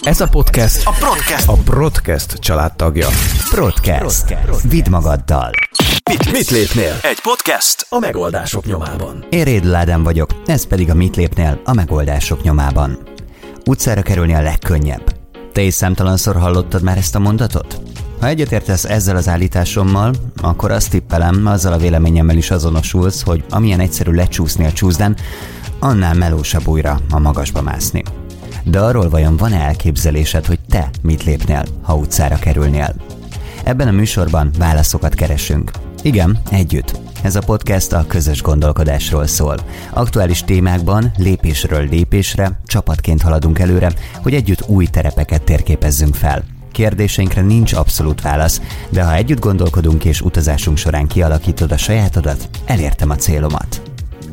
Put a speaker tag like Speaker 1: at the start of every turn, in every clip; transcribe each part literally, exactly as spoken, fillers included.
Speaker 1: Ez a podcast
Speaker 2: a Broadcast,
Speaker 1: a Broadcast családtagja.
Speaker 3: Broadcast. Vidd magaddal.
Speaker 2: Mit, mit lépnél? Egy podcast a megoldások nyomában.
Speaker 3: Én Rédl Ádám vagyok, ez pedig a Mit lépnél a megoldások nyomában. Utcára kerülni a legkönnyebb. Te is számtalanszor hallottad már ezt a mondatot? Ha egyetértesz ezzel az állításommal, akkor azt tippelem, azzal a véleményemmel is azonosulsz, hogy amilyen egyszerű lecsúszni a csúszdán, annál melósabb újra a magasba mászni. De arról vajon van-e elképzelésed, hogy te mit lépnél, ha utcára kerülnél? Ebben a műsorban válaszokat keresünk. Igen, együtt. Ez a podcast a közös gondolkodásról szól. Aktuális témákban lépésről lépésre, csapatként haladunk előre, hogy együtt új terepeket térképezzünk fel. Kérdéseinkre nincs abszolút válasz, de ha együtt gondolkodunk és utazásunk során kialakítod a sajátodat, elértem a célomat.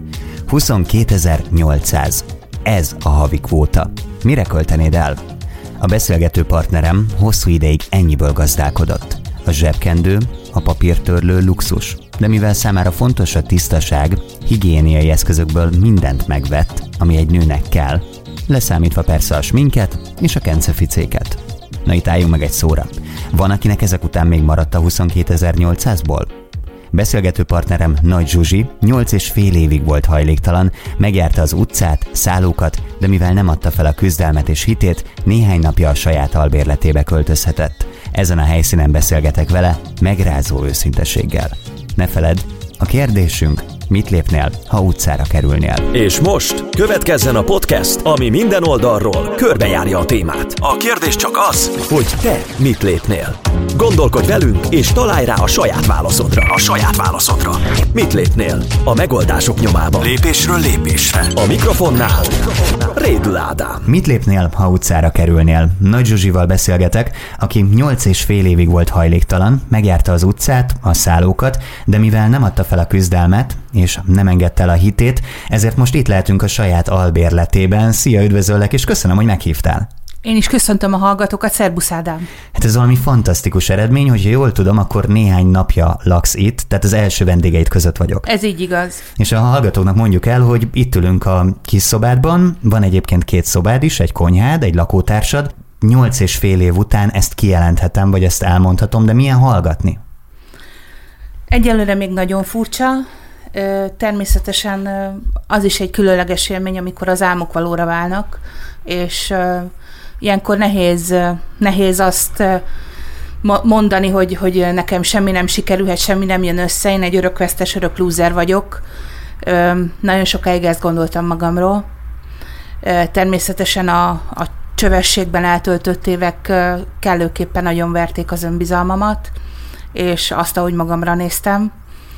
Speaker 3: huszonkétezer-nyolcszáz. Ez a havi kvóta. Mire költenéd el? A beszélgető partnerem hosszú ideig ennyiből gazdálkodott. A zsebkendő, a papírtörlő luxus, de mivel számára fontos a tisztaság, higiéniai eszközökből mindent megvett, ami egy nőnek kell, leszámítva persze a sminket és a kenceficéket. Na itt álljunk meg egy szóra. Van, akinek ezek után még maradt a huszonkétezer-nyolcszázból? Beszélgető partnerem Nagy Zsuzsi nyolc és fél évig volt hajléktalan, megjárta az utcát, szállókat, de mivel nem adta fel a küzdelmet és hitét, néhány napja a saját albérletébe költözhetett. Ezen a helyszínen beszélgetek vele, megrázó őszinteséggel. Ne feledd, a kérdésünk, mit lépnél, ha utcára kerülnél?
Speaker 2: És most következzen a podcast, ami minden oldalról körbejárja a témát. A kérdés csak az, hogy te mit lépnél. Gondolkodj velünk, és találj rá a saját válaszodra. A saját válaszodra. Mit lépnél? A megoldások nyomában. Lépésről lépésre. A mikrofonnál Rédl Ádám.
Speaker 3: Mit lépnél, ha utcára kerülnél? Nagy Zsuzsival beszélgetek, aki nyolc és fél évig volt hajléktalan, megjárta az utcát, a szállókat, de mivel nem adta fel a küzdelmet, és nem engedte el a hitét, ezért most itt lehetünk a saját albérletében. Szia, üdvözöllek, és köszönöm, hogy meghívtál.
Speaker 4: Én is köszöntöm a hallgatókat, szerbusz Ádám.
Speaker 3: Hát ez valami fantasztikus eredmény, hogyha jól tudom, akkor néhány napja laksz itt, tehát az első vendégeid között vagyok.
Speaker 4: Ez így igaz.
Speaker 3: És a hallgatóknak mondjuk el, hogy itt ülünk a kis szobádban, van egyébként két szobád is, egy konyhád, egy lakótársad. Nyolc és fél év után ezt kijelenthetem, vagy ezt elmondhatom, de milyen hallgatni?
Speaker 4: Egyelőre még nagyon furcsa. Természetesen az is egy különleges élmény, amikor az álmok valóra válnak, és ilyenkor nehéz, nehéz azt mondani, hogy, hogy nekem semmi nem sikerülhet, semmi nem jön össze, én egy örökvesztes, örök lúzer vagyok. Nagyon sokáig ezt gondoltam magamról. Természetesen a, a csövességben eltöltött évek kellőképpen nagyon verték az önbizalmamat, és azt, ahogy magamra néztem.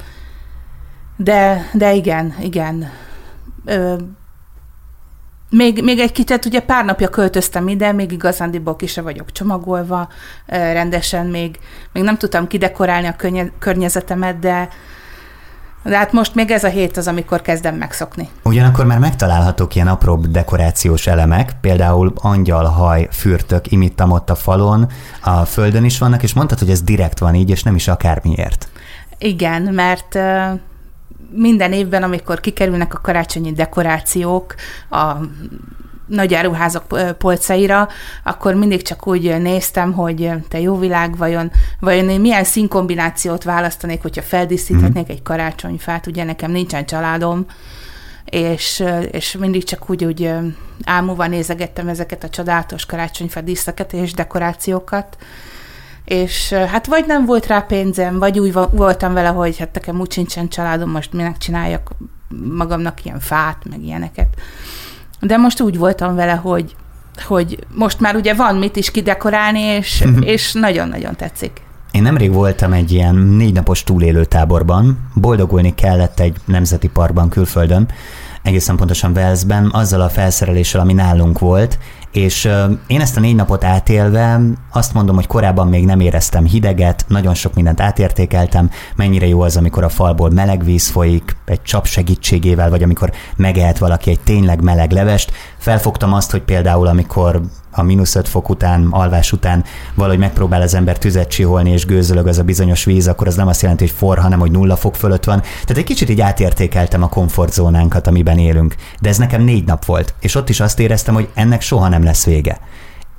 Speaker 4: De, de igen, igen. Ö, még, még egy kicsit, ugye pár napja költöztem ide, még igazándiból ki se vagyok csomagolva, ö, rendesen még, még nem tudtam kidekorálni a könnye, környezetemet, de, de hát most még ez a hét az, amikor kezdem megszokni.
Speaker 3: Ugyanakkor már megtalálhatók ilyen apróbb dekorációs elemek, például angyalhaj, fürtök, imittam ott a falon, a földön is vannak, és mondtad, hogy ez direkt van így, és nem is akármiért.
Speaker 4: Igen, mert minden évben, amikor kikerülnek a karácsonyi dekorációk a nagy áruházak polcaira, akkor mindig csak úgy néztem, hogy te jó világ, vajon, vajon én milyen színkombinációt választanék, hogyha feldíszíthetnék mm. egy karácsonyfát, ugye nekem nincsen családom, és, és mindig csak úgy, úgy álmúval nézegettem ezeket a csodálatos karácsonyfa díszeket és dekorációkat, és hát vagy nem volt rá pénzem, vagy úgy voltam vele, hogy hát nekem úgy sincsen családom, most minek csináljak magamnak ilyen fát, meg ilyeneket. De most úgy voltam vele, hogy, hogy most már ugye van mit is kidekorálni, és, és nagyon-nagyon tetszik.
Speaker 3: Én nemrég voltam egy ilyen négy napos túlélő táborban, boldogulni kellett egy nemzeti parkban külföldön, egészen pontosan Walesben, azzal a felszereléssel, ami nálunk volt, és én ezt a négy napot átélve azt mondom, hogy korábban még nem éreztem hideget, nagyon sok mindent átértékeltem, mennyire jó az, amikor a falból meleg víz folyik, egy csap segítségével, vagy amikor megehet valaki egy tényleg meleg levest. Felfogtam azt, hogy például amikor a mínusz öt fok után, alvás után valahogy megpróbál az ember tüzet csiholni, és gőzölög az a bizonyos víz, akkor az nem azt jelenti, hogy forr, hanem hogy nulla fok fölött van. Tehát egy kicsit így átértékeltem a komfortzónánkat, amiben élünk. De ez nekem négy nap volt, és ott is azt éreztem, hogy ennek soha nem lesz vége.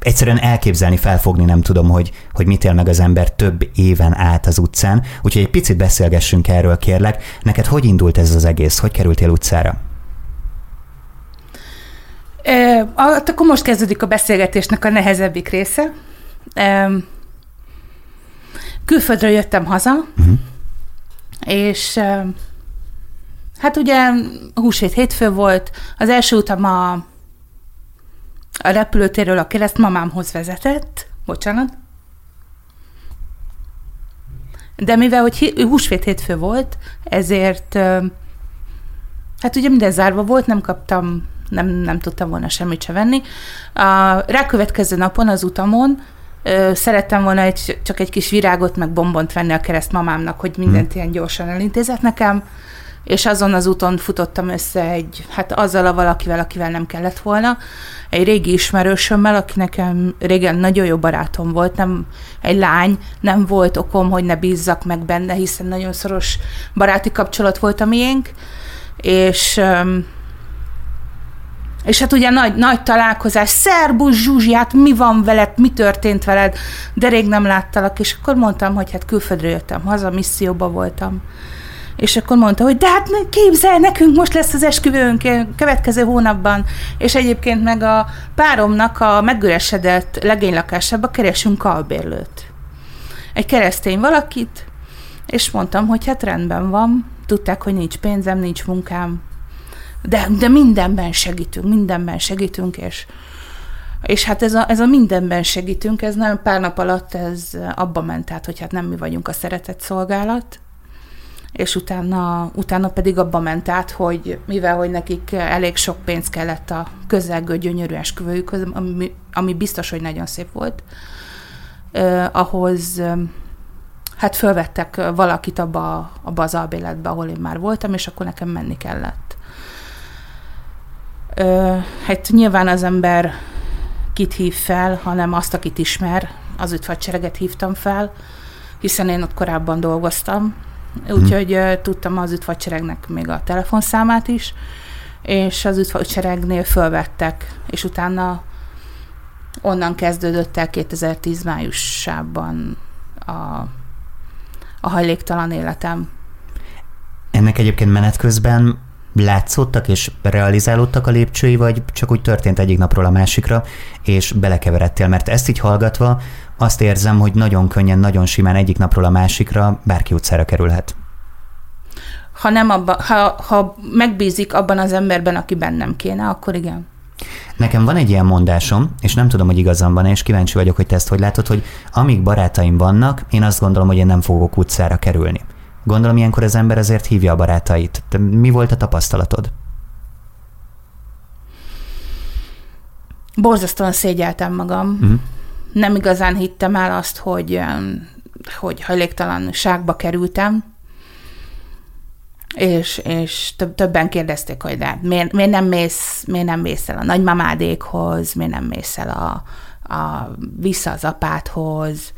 Speaker 3: egyszerűen elképzelni, felfogni nem tudom, hogy, hogy mit él meg az ember több éven át az utcán. Úgyhogy egy picit beszélgessünk erről, kérlek. Neked hogy indult ez az egész? Hogy kerültél utcára?
Speaker 4: E, akkor most kezdődik a beszélgetésnek a nehezebbik része. E, külföldről jöttem haza, uh-huh. és e, hát ugye húsvét hétfő volt, az első utam a, a repülőtérről a keresztmamámhoz vezetett, bocsánat, de mivel hogy húsvét hétfő volt, ezért hát ugye minden zárva volt, nem kaptam, nem, nem tudtam volna semmit se venni. A rákövetkező napon az utamon ö, szerettem volna egy, csak egy kis virágot meg bombont venni a keresztmamámnak, hogy mindent hmm. ilyen gyorsan elintézett nekem, és azon az úton futottam össze egy, hát azzal a valakivel, akivel nem kellett volna, egy régi ismerősömmel, aki nekem régen nagyon jó barátom volt, nem egy lány, nem volt okom, hogy ne bízzak meg benne, hiszen nagyon szoros baráti kapcsolat volt a miénk, és, és hát ugye nagy, nagy találkozás, szerbusz Zsuzsi, hát mi van veled, mi történt veled, de rég nem láttalak, és akkor mondtam, hogy hát külföldről jöttem haza, misszióban voltam. És akkor mondta, hogy de hát képzelj, nekünk most lesz az esküvőnk következő hónapban, és egyébként meg a páromnak a megüresedett legénylakásába keresünk albérlőt. Egy keresztény valakit, és mondtam, hogy hát rendben van, tudták, hogy nincs pénzem, nincs munkám, de, de mindenben segítünk, mindenben segítünk, és, és hát ez a, ez a mindenben segítünk, ez nem pár nap alatt ez abba ment át, hogy hát nem mi vagyunk a szeretett szolgálat, és utána, utána pedig abba ment át, hogy mivel, hogy nekik elég sok pénz kellett a közelgő gyönyörű esküvőjükhöz, ami, ami biztos, hogy nagyon szép volt, eh, ahhoz eh, hát fölvettek valakit abba, abba az albérletbe, ahol én már voltam, és akkor nekem menni kellett. Eh, hát nyilván az ember kit hív fel, hanem azt, akit ismer, az üdvhadsereget hívtam fel, hiszen én ott korábban dolgoztam, úgyhogy hmm. tudtam az üdvhadseregnek még a telefonszámát is, és az üdvhadseregnél fölvettek, és utána onnan kezdődött el kétezer-tíz májusában a, a hajléktalan életem.
Speaker 3: Ennek egyébként menet közben látszottak és realizálódtak a lépcsői, vagy csak úgy történt egyik napról a másikra, és belekeveredtél? Mert ezt így hallgatva azt érzem, hogy nagyon könnyen, nagyon simán egyik napról a másikra bárki utcára kerülhet.
Speaker 4: Ha, nem abba, ha, ha megbízik abban az emberben, aki bennem kéne, akkor igen.
Speaker 3: Nekem van egy ilyen mondásom, és nem tudom, hogy igazam van, és kíváncsi vagyok, hogy te ezt hogy látod, hogy amíg barátaim vannak, én azt gondolom, hogy én nem fogok utcára kerülni. Gondolom, ilyenkor az ember azért hívja a barátait. De mi volt a tapasztalatod?
Speaker 4: Borzasztóan szégyeltem magam. Uh-huh. Nem igazán hittem el azt, hogy, hogy hajléktalanságba kerültem, és, és több, többen kérdezték, hogy de miért, miért, nem mész, miért nem mész el a nagymamádékhoz, miért nem mész el a, a, vissza az apádhoz.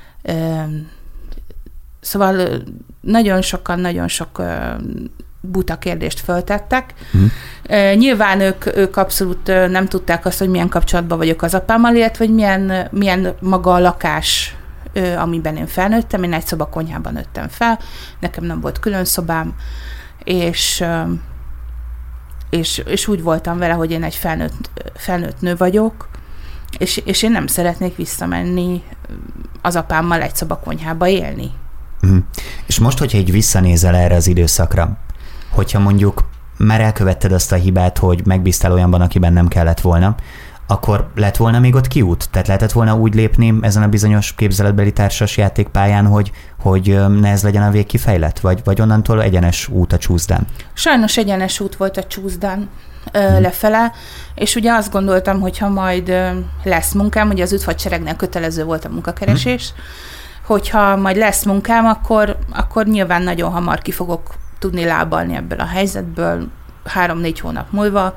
Speaker 4: Szóval nagyon sokan, nagyon sok buta kérdést föltettek. Uh-huh. Nyilván ők, ők abszolút nem tudták azt, hogy milyen kapcsolatban vagyok az apámmal, illetve hogy milyen, milyen maga a lakás, amiben én felnőttem. Én egy szobakonyhában nőttem fel, nekem nem volt külön szobám, és, és, és úgy voltam vele, hogy én egy felnőtt, felnőtt nő vagyok, és, és én nem szeretnék visszamenni az apámmal egy szobakonyhába élni.
Speaker 3: Uh-huh. És most, hogyha így visszanézel erre az időszakra, hogyha mondjuk már elkövetted azt a hibát, hogy megbíztál olyanban, akiben nem kellett volna, akkor lett volna még ott kiút? Tehát lehetett volna úgy lépni ezen a bizonyos képzeletbeli társas játékpályán, hogy, hogy ne ez legyen a végkifejlet? Vagy, vagy onnantól egyenes út a csúszdán? Sajnos
Speaker 4: egyenes út volt a csúszdán hmm. lefele, és ugye azt gondoltam, hogy ha majd lesz munkám, ugye az üdvhadseregnél kötelező volt a munkakeresés, hmm. hogyha majd lesz munkám, akkor, akkor nyilván nagyon hamar ki fogok tudni lábalni ebből a helyzetből, három-négy hónap múlva.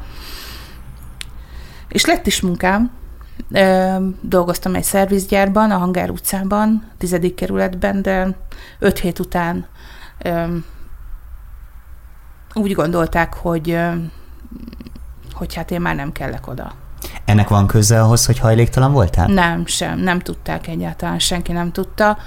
Speaker 4: És lett is munkám. Dolgoztam egy szervizgyárban, a Hangár utcában, tizedik kerületben, de öt hét után úgy gondolták, hogy, hogy hát én már nem kellek oda.
Speaker 3: Ennek van köze ahhoz, hogy hajléktalan voltál?
Speaker 4: Nem, sem. Nem tudták egyáltalán, senki nem tudta.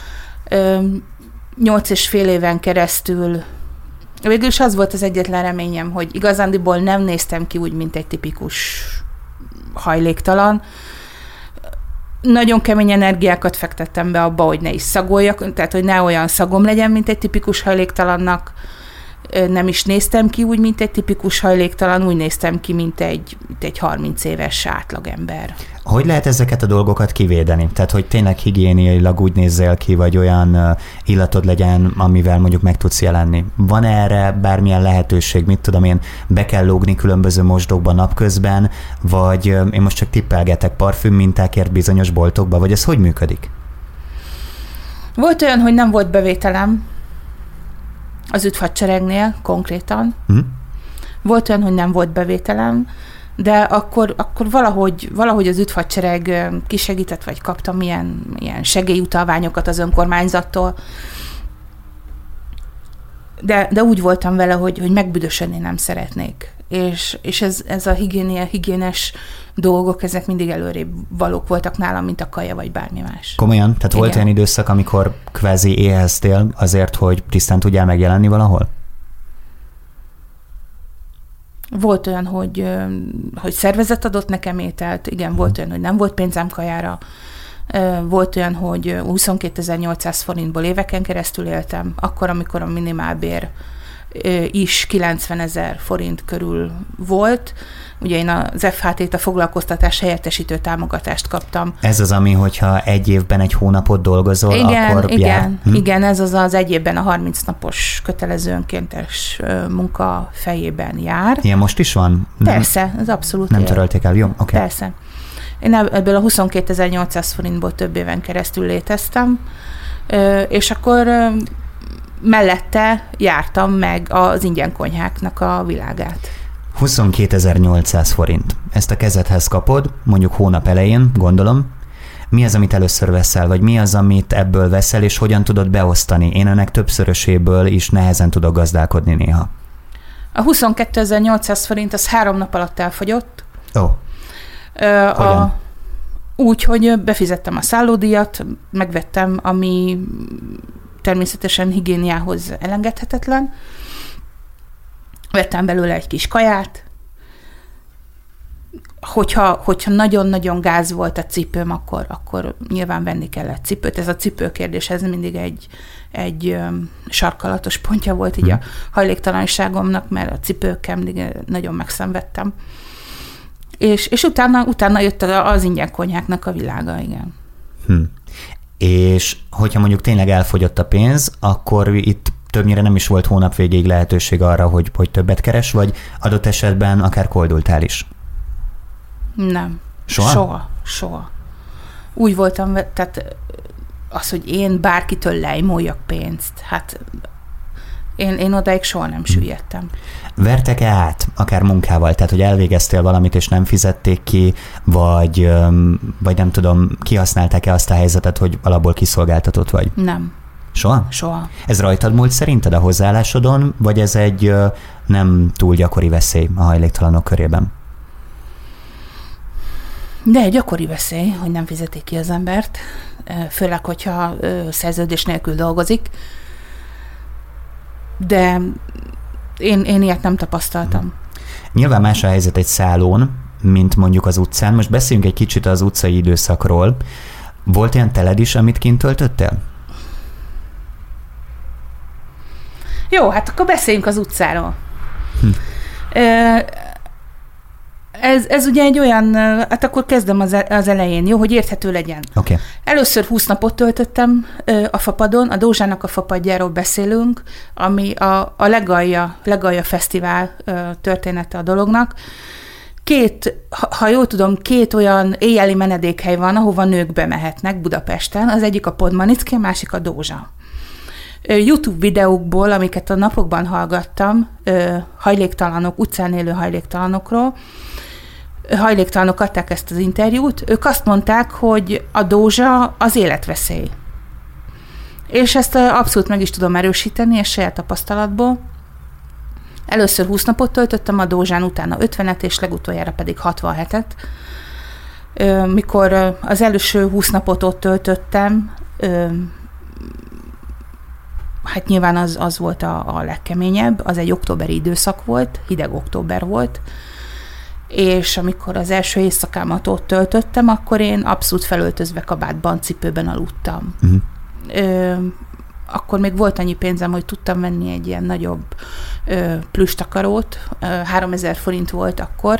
Speaker 4: Nyolc és fél éven keresztül végül is az volt az egyetlen reményem, hogy igazándiból nem néztem ki úgy, mint egy tipikus hajléktalan. Nagyon kemény energiákat fektettem be abba, hogy ne is szagoljak, tehát hogy ne olyan szagom legyen, mint egy tipikus hajléktalannak. Nem is néztem ki úgy, mint egy tipikus hajléktalan, úgy néztem ki, mint egy, mint egy harminc éves átlagember.
Speaker 3: Hogy lehet ezeket a dolgokat kivédeni? Tehát, hogy tényleg higiéniailag úgy nézzél ki, vagy olyan illatod legyen, amivel mondjuk meg tudsz jelenni. Van erre bármilyen lehetőség? Mit tudom én, be kell lógni különböző mosdókba napközben, vagy én most csak tippelgetek parfüm mintákért bizonyos boltokba, vagy ez hogy működik?
Speaker 4: Volt olyan, hogy nem volt bevételem, az üdvhadseregnél konkrétan. Hm. Volt olyan, hogy nem volt bevételem, de akkor, akkor valahogy, valahogy az üdvhadsereg kisegített, vagy kaptam ilyen, ilyen segélyutalványokat az önkormányzattól. De, de úgy voltam vele, hogy, hogy megbüdösödni nem szeretnék. És, és ez, ez a higiénia, higiénes dolgok, ezek mindig előrébb valók voltak nálam, mint a kaja, vagy bármi más.
Speaker 3: Komolyan? Tehát igen. Volt olyan időszak, amikor kvázi éheztél azért, hogy tisztán tudjál megjelenni valahol?
Speaker 4: Volt olyan, hogy, hogy szervezet adott nekem ételt, igen, hmm. volt olyan, hogy nem volt pénzem kajára, volt olyan, hogy huszonkétezer-nyolcszáz forintból éveken keresztül éltem, akkor, amikor a minimálbér is kilencvenezer forint körül volt. Ugye én az ef há té-t, a foglalkoztatás helyettesítő támogatást kaptam. Ez az, ami, hogyha egy évben egy hónapot dolgozol, igen, akkor igen,
Speaker 3: jár?
Speaker 4: Hm? Igen, ez az az egy évben a harminc napos kötelező önkéntes munka fejében jár.
Speaker 3: Ilyen most is van?
Speaker 4: Persze, ez abszolút
Speaker 3: Nem törölték el, jó? Okay.
Speaker 4: Persze. Én ebből a huszonkétezer-nyolcszáz forintból több éven keresztül léteztem, és akkor mellette jártam meg az ingyen konyháknak a világát.
Speaker 3: huszonkétezer-nyolcszáz forint. Ezt a kezedhez kapod, mondjuk hónap elején, gondolom. Mi az, amit először veszel, vagy mi az, amit ebből veszel, és hogyan tudod beosztani? Én ennek többszöröséből is nehezen tudok gazdálkodni néha.
Speaker 4: A huszonkétezer-nyolcszáz forint az három nap alatt elfogyott.
Speaker 3: Ó. Oh.
Speaker 4: A, úgy, hogy befizettem a szállódíjat, megvettem, ami természetesen higiéniához elengedhetetlen. Vettem belőle egy kis kaját. Hogyha, hogyha nagyon-nagyon gáz volt a cipőm, akkor, akkor nyilván venni kellett cipőt. Ez a cipőkérdés, ez mindig egy, egy um, sarkalatos pontja volt így hmm. a hajléktalanságomnak, mert a cipőkkel mindig nagyon megszenvedtem. És, és utána, utána jött az ingyen konyháknak a világa, igen.
Speaker 3: Hmm. És hogyha mondjuk tényleg elfogyott a pénz, akkor itt többnyire nem is volt hónap végéig lehetőség arra, hogy, hogy többet keres, vagy adott esetben akár koldultál is?
Speaker 4: Nem.
Speaker 3: Soha?
Speaker 4: Soha, soha. Úgy voltam, tehát az, hogy én bárkitől lejmoljak pénzt, hát én, én odáig soha nem süllyedtem.
Speaker 3: Vertek-e át, akár munkával? Tehát, hogy elvégeztél valamit, és nem fizették ki, vagy, vagy nem tudom, kihasználták-e azt a helyzetet, hogy alapból kiszolgáltatott vagy?
Speaker 4: Nem.
Speaker 3: Soha?
Speaker 4: Soha.
Speaker 3: Ez rajtad múlt szerinted a hozzáállásodon, vagy ez egy nem túl gyakori veszély a hajléktalanok körében?
Speaker 4: De egy gyakori veszély, hogy nem fizetik ki az embert, főleg, hogyha szerződés nélkül dolgozik. De én, én ilyet nem tapasztaltam.
Speaker 3: Nyilván más a helyzet egy szállón, mint mondjuk az utcán. Most beszéljünk egy kicsit az utcai időszakról. Volt olyan teled is, amit kint töltöttél?
Speaker 4: Jó, hát akkor beszéljünk az utcáról. Hm. Ez, ez ugye egy olyan, hát akkor kezdem az, az elején, jó, hogy érthető legyen.
Speaker 3: Okay.
Speaker 4: Először húsz napot töltöttem a fapadon, a Dózsának a fapadjáról beszélünk, ami a, a legalja, legalja fesztivál története a dolognak. Két, ha jól tudom, két olyan éjjeli menedékhely van, ahova nők bemehetnek Budapesten, az egyik a Podmanicki, a másik a Dózsa. YouTube videókból, amiket a napokban hallgattam, hajléktalanok, utcán élő hajléktalanokról, hajléktalanok adták ezt az interjút, ők azt mondták, hogy a Dózsa az életveszély. És ezt abszolút meg is tudom erősíteni, és saját tapasztalatból. Először húsz napot töltöttem a Dózsán, utána ötvenet, és legutoljára pedig hatvanhetet. Mikor az első húsz napot ott töltöttem, hát nyilván az, az volt a, a legkeményebb, az egy októberi időszak volt, hideg október volt, és amikor az első éjszakámat ott töltöttem, akkor én abszolút felöltözve kabátban, cipőben aludtam. Uh-huh. Ö, akkor még volt annyi pénzem, hogy tudtam venni egy ilyen nagyobb ö, plüstakarót, ö, háromezer forint volt akkor,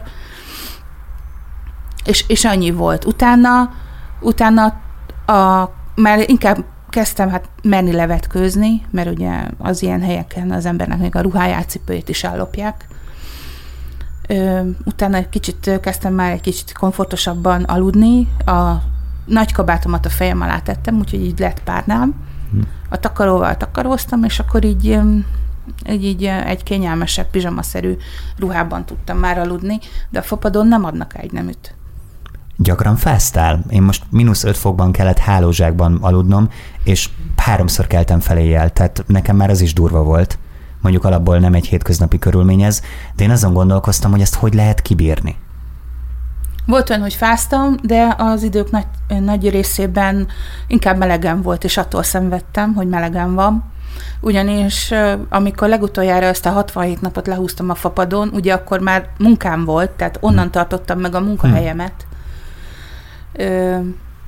Speaker 4: és, és annyi volt. Utána, utána a, már inkább kezdtem hát merni levetkőzni, mert ugye az ilyen helyeken az embernek még a ruháját, cipőjét is ellopják. Ö, utána egy kicsit kezdtem már egy kicsit komfortosabban aludni. A nagy kabátomat a fejem alá tettem, úgyhogy így lett párnám. A takaróval takaróztam, és akkor így, így, így egy kényelmesebb, pizsamaszerű ruhában tudtam már aludni, de a fapadon nem adnak ágyneműt.
Speaker 3: Gyakran fáztál? Én most mínusz öt fokban kellett hálózsákban aludnom, és háromszor keltem fel éjjel, tehát nekem már az is durva volt. Mondjuk alapból nem egy hétköznapi körülmény ez, de én azon gondolkoztam, hogy ezt hogy lehet kibírni.
Speaker 4: Volt olyan, hogy fáztam, de az idők nagy, nagy részében inkább melegen volt, és attól szenvedtem, hogy melegen van. Ugyanis amikor legutoljára ezt a hatvanhét napot lehúztam a fapadon, ugye akkor már munkám volt, tehát onnan hmm. tartottam meg a munkahelyemet. Ö,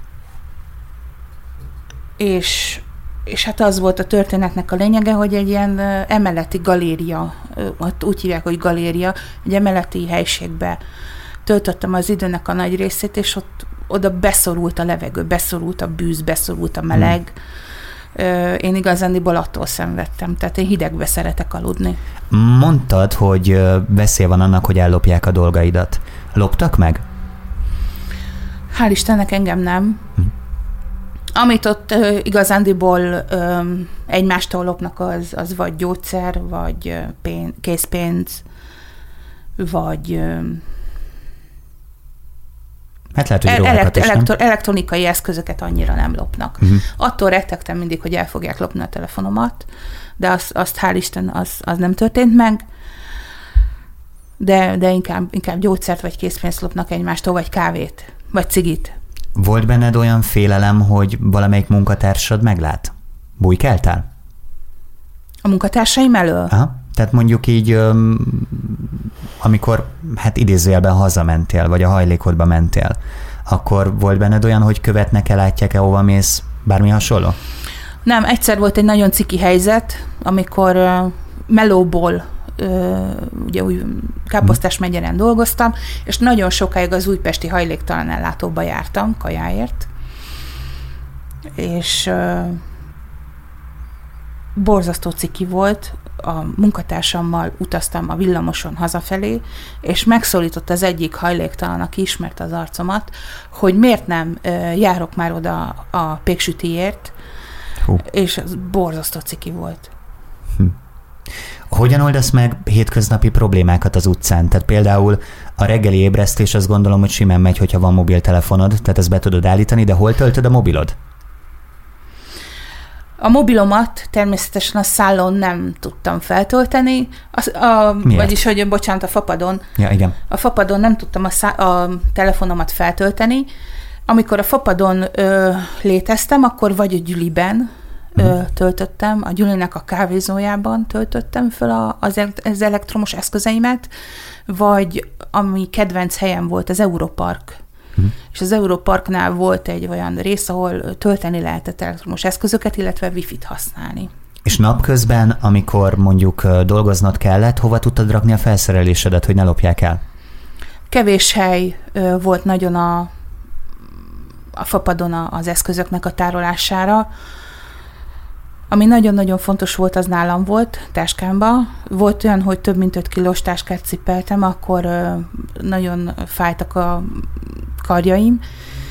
Speaker 4: és, és hát az volt a történetnek a lényege, hogy egy ilyen emeleti galéria, ott úgy hívják, hogy galéria, egy emeleti helységbe töltöttem az időnek a nagy részét, és ott oda beszorult a levegő, beszorult a bűz, beszorult a meleg. Hmm. Én igazándiból attól szenvedtem, tehát én hidegbe szeretek aludni.
Speaker 3: Mondtad, hogy veszély van annak, hogy ellopják a dolgaidat. Loptak meg?
Speaker 4: Hál' Istennek engem nem. Hmm. Amit ott uh, igazándiból um, egymástól lopnak, az, az vagy gyógyszer, vagy uh, pén- készpénz, vagy um,
Speaker 3: hát lehet, hogy elekt- is,
Speaker 4: elektro- elektronikai eszközöket annyira nem lopnak. Uh-huh. Attól rettegtem mindig, hogy el fogják lopni a telefonomat, de azt, azt hál' Isten, az, az nem történt meg, de, de inkább, inkább gyógyszert vagy készpénzt lopnak egymástól, vagy kávét, vagy cigit.
Speaker 3: Volt benned olyan félelem, hogy valamelyik munkatársad meglát? Bújkáltál?
Speaker 4: A munkatársaim elől?
Speaker 3: Aha. Tehát mondjuk így, amikor hát idézőjelben hazamentél, vagy a hajlékodba mentél, akkor volt benned olyan, hogy követnek-e, látják-e, hova mész, bármi hasonló?
Speaker 4: Nem, egyszer volt egy nagyon ciki helyzet, amikor uh, melóból uh, ugye úgy Káposztás megyeren dolgoztam, és nagyon sokáig az újpesti hajléktalan ellátóba jártam kajáért, és uh, borzasztó ciki volt. A munkatársammal utaztam a villamoson hazafelé, és megszólított az egyik hajléktalan, aki ismerte az arcomat, hogy miért nem uh, járok már oda a péksütiért, Hú. és az borzasztó ciki volt.
Speaker 3: Hm. Hogyan oldasz meg hétköznapi problémákat az utcán? Tehát például a reggeli ébresztés, azt gondolom, hogy simán megy, hogyha van mobiltelefonod, tehát ezt be tudod állítani, de hol töltöd a mobilod?
Speaker 4: A mobilomat természetesen a szállón nem tudtam feltölteni, a, a, vagyis, hogy bocsánat, a fapadon.
Speaker 3: Ja, igen.
Speaker 4: A fapadon nem tudtam a, szá, a telefonomat feltölteni. Amikor a fapadon ö, léteztem, akkor vagy a Gyüliben ö, töltöttem, a Gyülinek a kávézójában töltöttem fel a, az, az elektromos eszközeimet, vagy ami kedvenc helyem volt, az Europark. Uh-huh. És az Europarknál volt egy olyan rész, ahol tölteni lehetett elektromos eszközöket, illetve Wi-Fi-t használni.
Speaker 3: És napközben, amikor mondjuk dolgoznod kellett, hova tudtad rakni a felszerelésedet, hogy ne lopják el?
Speaker 4: Kevés hely volt nagyon a, a fapadon az eszközöknek a tárolására. Ami nagyon-nagyon fontos volt, az nálam volt, táskámba. Volt olyan, hogy több mint öt kilós táskát cipeltem, akkor nagyon fájtak a karjaim.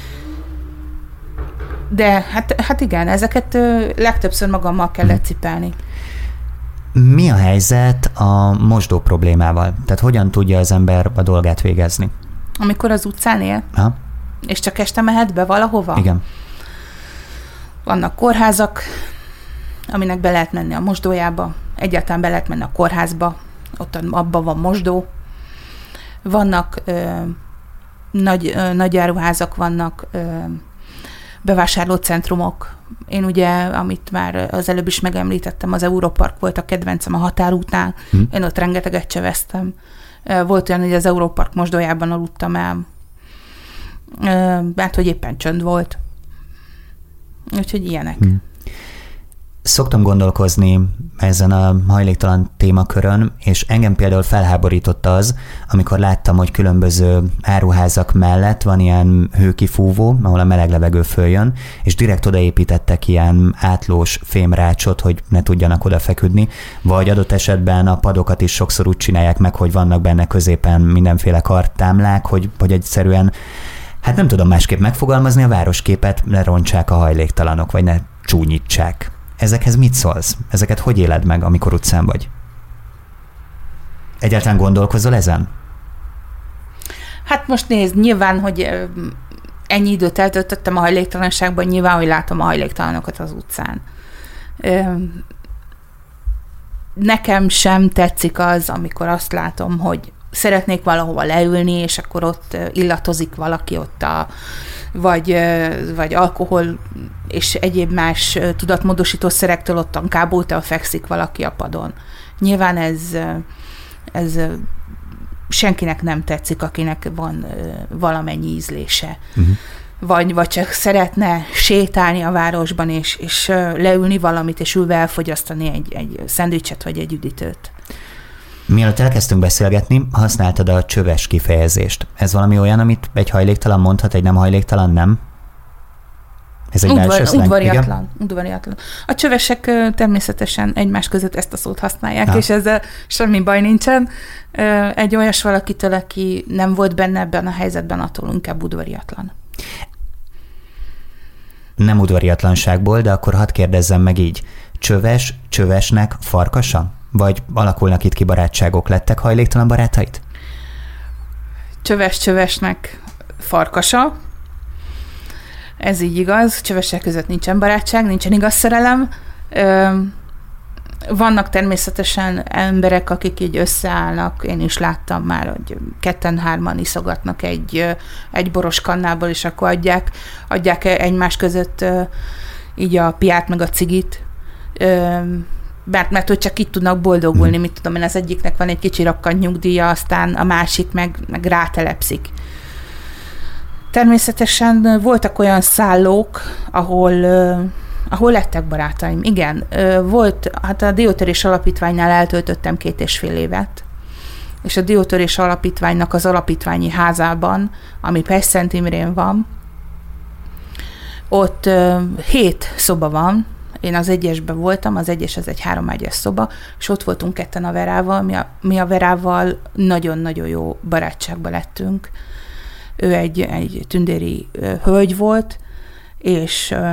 Speaker 4: De hát, hát igen, ezeket legtöbbször magammal kellett cipelni.
Speaker 3: Mi a helyzet a mosdó problémával? Tehát hogyan tudja az ember a dolgát végezni?
Speaker 4: Amikor az utcán él?
Speaker 3: Aha.
Speaker 4: És csak este mehet be valahova?
Speaker 3: Igen.
Speaker 4: Vannak kórházak, aminek be lehet menni a mosdójába, egyáltalán be lehet menni a kórházba, ott abban van mosdó. Vannak ö, nagy, ö, nagy áruházak, vannak ö, bevásárlócentrumok. Én ugye, amit már az előbb is megemlítettem, az Európark volt a kedvencem a határútnál. Hm. Én ott rengeteget cseveztem. Volt olyan, hogy az Európark mosdójában aludtam el. Mert hogy éppen csönd volt. Úgyhogy ilyenek. Hm.
Speaker 3: Szoktam gondolkozni ezen a hajléktalan témakörön, és engem például felháborította az, amikor láttam, hogy különböző áruházak mellett van ilyen hőkifúvó, ahol a meleg levegő följön, és direkt odaépítettek ilyen átlós fémrácsot, hogy ne tudjanak odafeküdni, vagy adott esetben a padokat is sokszor úgy csinálják meg, hogy vannak benne középen mindenféle karttámlák, hogy, hogy egyszerűen, hát nem tudom másképp megfogalmazni, a városképet lerontsák a hajléktalanok, vagy ne csúnyítsák. Ezekhez mit szólsz? Ezeket hogy éled meg, amikor utcán vagy? Egyáltalán gondolkozol ezen?
Speaker 4: Hát most nézd, nyilván, hogy ennyi időt eltöltöttem a hajléktalanságban, nyilván, hogy látom a hajléktalanokat az utcán. Nekem sem tetszik az, amikor azt látom, hogy szeretnék valahova leülni, és akkor ott illatozik valaki ott a, vagy, vagy alkohol és egyéb más tudatmódosító szerektől ottan kábultan fekszik valaki a padon. Nyilván ez, ez senkinek nem tetszik, akinek van valamennyi ízlése. Uh-huh. Vagy, vagy csak szeretne sétálni a városban, és, és leülni valamit, és ülve elfogyasztani egy, egy szendvicset, vagy egy üdítőt.
Speaker 3: Mielőtt elkezdtünk beszélgetni, használtad a csöves kifejezést. Ez valami olyan, amit egy hajléktalan mondhat, egy nem hajléktalan nem? Ez egy
Speaker 4: Udvar, udvariatlan, udvariatlan. A csövesek természetesen egymás között ezt a szót használják, ha. És ezzel semmi baj nincsen. Egy olyas valakitől, aki nem volt benne ebben a helyzetben, attól inkább udvariatlan.
Speaker 3: Nem udvariatlanságból, de akkor hadd kérdezzem meg így. Csöves, csövesnek farkasa? Vagy alakulnak itt ki barátságok, lettek hajléktalan barátait?
Speaker 4: Csöves csövesnek farkasa. Ez így igaz. Csövesek között nincsen barátság, nincsen igaz szerelem. Vannak természetesen emberek, akik így összeállnak. Én is láttam már, hogy ketten-hárman iszogatnak egy, egy boros kannából, és akkor adják, adják egymás között így a piát meg a cigit. Mert, mert hogy csak itt tudnak boldogulni, hmm. mit tudom én, az egyiknek van egy kicsi rakkant nyugdíja, aztán a másik meg, meg rátelepszik. Természetesen voltak olyan szállók, ahol, uh, ahol lettek barátaim. Igen, uh, volt, hát a Diótörés Alapítványnál eltöltöttem két és fél évet, és a Diótörés Alapítványnak az alapítványi házában, ami Pest-Szent Imrén van, ott uh, hét szoba van. Én az egyesben voltam, az egyes az egy háromágyas szoba, és ott voltunk ketten a Verával, mi a, mi a Verával nagyon-nagyon jó barátságba lettünk. Ő egy, egy tündéri ö, hölgy volt, és, ö,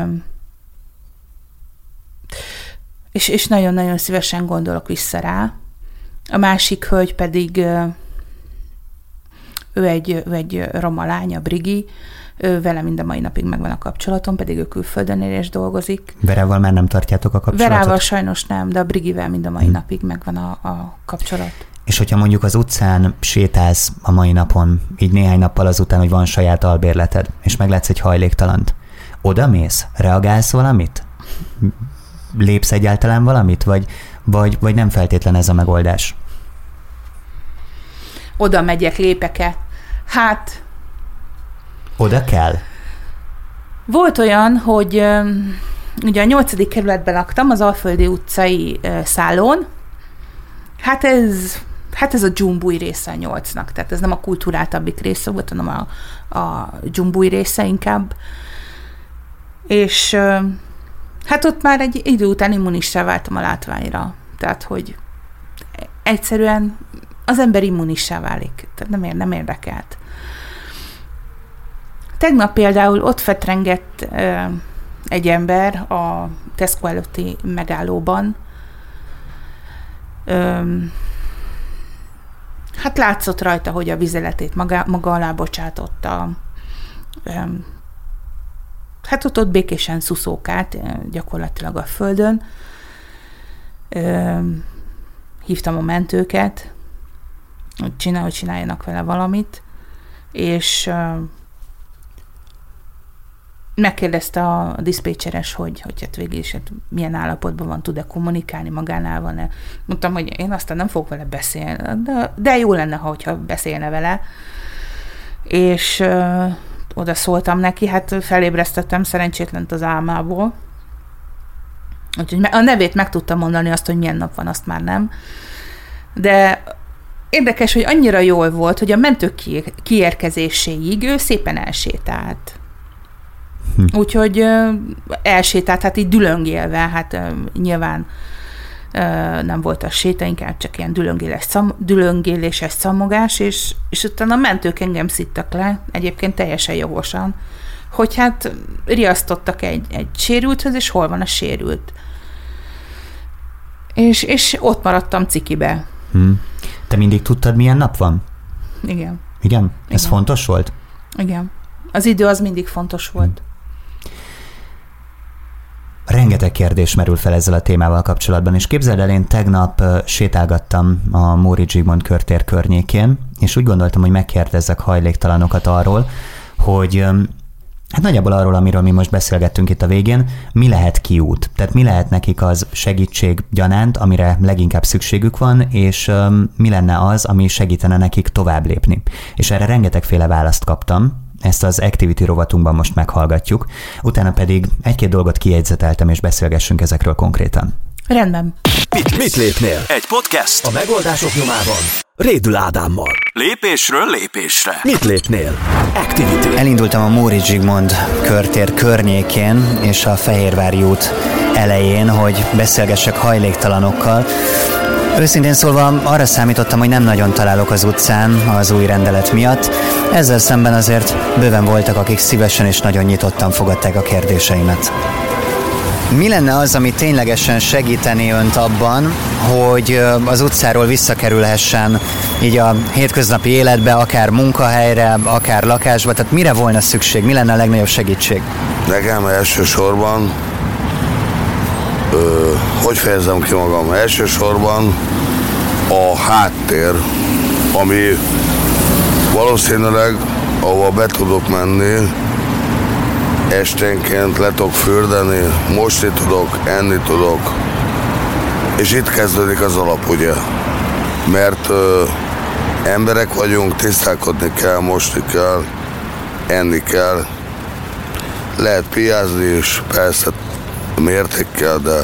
Speaker 4: és, és nagyon-nagyon szívesen gondolok vissza rá. A másik hölgy pedig, ö, ő egy, ő egy roma lány, a Brigi, ő vele mind a mai napig megvan a kapcsolatom, pedig ő külföldön él és dolgozik.
Speaker 3: Verával már nem tartjátok a kapcsolatot?
Speaker 4: Verával sajnos nem, de a Brigivel mind a mai hmm. napig megvan a, a kapcsolat.
Speaker 3: És hogyha mondjuk az utcán sétálsz a mai napon, így néhány nappal azután, hogy van saját albérleted, és meglátsz egy hajléktalant, oda mész? Reagálsz valamit? Lépsz egyáltalán valamit? Vagy, vagy, vagy nem feltétlen ez a megoldás?
Speaker 4: Oda megyek, lépek-e? Hát...
Speaker 3: Oda kell?
Speaker 4: Volt olyan, hogy um, ugye a nyolcadik kerületben laktam, az Alföldi utcai uh, szállón. Hát ez, hát ez a dzsumbúj része a nyolcnak, tehát ez nem a kulturáltabbik része volt, hanem a, a dzsumbúj része inkább. És uh, hát ott már egy idő után immunissá váltam a látványra. Tehát, hogy egyszerűen az ember immunissá válik. Tehát nem, ér, nem érdekelt. Tegnap például ott fetrengett ö, egy ember a Tesco előtti megállóban. Ö, hát látszott rajta, hogy a vizeletét maga, maga alá bocsátotta. Ö, hát ott, ott békésen szuszókált, gyakorlatilag a földön. Ö, hívtam a mentőket, hogy csinál, hogy csináljanak vele valamit, és uh, megkérdezte a diszpécseres, hogy, hogy hát végül is hát milyen állapotban van, tud-e kommunikálni, magánál van-e. Mondtam, hogy én aztán nem fogok vele beszélni, de, de jó lenne, ha hogyha beszélne vele. És uh, oda szóltam neki, hát felébresztettem szerencsétlent az álmából. Úgyhogy a nevét meg tudtam mondani, azt, hogy milyen nap van, azt már nem. De érdekes, hogy annyira jól volt, hogy a mentők kiérkezéséig ő szépen elsétált. Hm. Úgyhogy uh, elsétált, hát így dülöngélve, hát uh, nyilván uh, nem volt a séta, inkább csak ilyen dülöngéles szam, dülöngéléses szamogás, és, és utána a mentők engem szittak le, egyébként teljesen jogosan, hogy hát riasztottak egy, egy sérülthöz, és hol van a sérült. És, és ott maradtam cikibe.
Speaker 3: Hm. Te mindig tudtad, milyen nap van?
Speaker 4: Igen.
Speaker 3: Igen? Ez
Speaker 4: Igen.
Speaker 3: fontos volt?
Speaker 4: Igen. Az idő az mindig fontos volt.
Speaker 3: Rengeteg kérdés merül fel ezzel a témával kapcsolatban, és képzeld el, én tegnap sétálgattam a Móricz Zsigmond körtér környékén, és úgy gondoltam, hogy megkérdezzek hajléktalanokat arról, hogy hát nagyjából arról, amiről mi most beszélgettünk itt a végén, mi lehet kiút? Tehát mi lehet nekik az segítség gyanánt, amire leginkább szükségük van, és um, mi lenne az, ami segítene nekik tovább lépni? És erre rengetegféle választ kaptam, ezt az Activity rovatunkban most meghallgatjuk, utána pedig egy-két dolgot kijegyzeteltem, és beszélgessünk ezekről konkrétan.
Speaker 4: Rendben.
Speaker 2: Mit, mit lépnél? Egy podcast a megoldások nyomában. Rédül Ádámmal. Lépésről lépésre. Mit lépnél? Activity.
Speaker 3: Elindultam a Móricz Zsigmond körtér környékén és a Fehérvári út elején, hogy beszélgessek hajléktalanokkal. Őszintén szólva arra számítottam, hogy nem nagyon találok az utcán az új rendelet miatt. Ezzel szemben azért bőven voltak, akik szívesen és nagyon nyitottan fogadták a kérdéseimet. Mi lenne az, ami ténylegesen segítené önt abban, hogy az utcáról visszakerülhessen így a hétköznapi életbe, akár munkahelyre, akár lakásba? Tehát mire volna szükség? Mi lenne a legnagyobb segítség?
Speaker 5: Nekem elsősorban, ö, hogy fejezem ki magam? Elsősorban a háttér, ami valószínűleg, ahova be tudok menni, esténként le tudok fürdeni, mosni tudok, enni tudok, és itt kezdődik az alap, ugye? Mert ö, emberek vagyunk, tisztálkodni kell, mosni kell, enni kell, lehet piázni is, persze mértékkel, de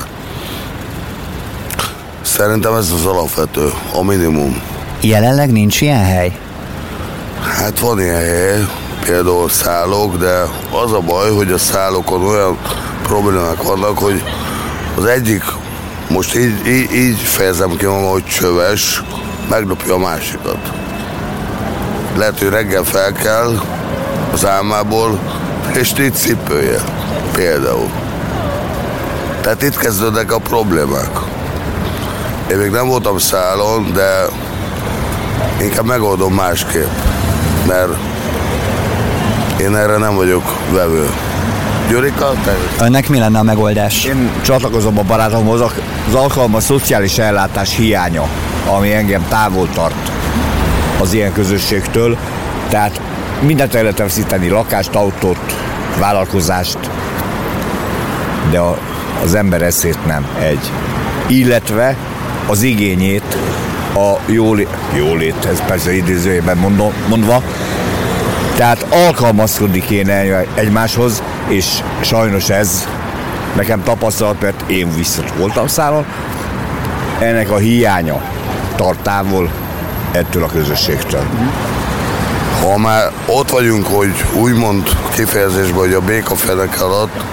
Speaker 5: szerintem ez az alapvető, a minimum.
Speaker 3: Jelenleg nincs ilyen hely?
Speaker 5: Hát van ilyen hely, például szállók, de az a baj, hogy a szállókon olyan problémák vannak, hogy az egyik, most így, így, így fejezem ki magam, hogy csöves, megdobja a másikat. Lehet, hogy reggel fel kell az álmából, és így cipője, például. Tehát itt kezdődnek a problémák. Én még nem voltam szállón, de inkább megoldom másképp, mert én erre nem vagyok vevő. Gyurika, te?
Speaker 3: Önnek mi lenne a megoldás?
Speaker 6: Én csatlakozom a barátomhoz, az alkalmas szociális ellátás hiánya, ami engem távol tart az ilyen közösségtől. Tehát mindent el lehet veszíteni, lakást, autót, vállalkozást, de a, az ember eszét nem egy. Illetve az igényét a jólét, jóléthez, persze idézőjében mondva, tehát alkalmazkodni kéne egymáshoz, és sajnos ez nekem tapasztalat, mert én vissza voltam szállon, ennek a hiánya tart távol ettől a közösségtől.
Speaker 5: Ha már ott vagyunk, hogy úgymond kifejezésben, hogy a békafenek alatt,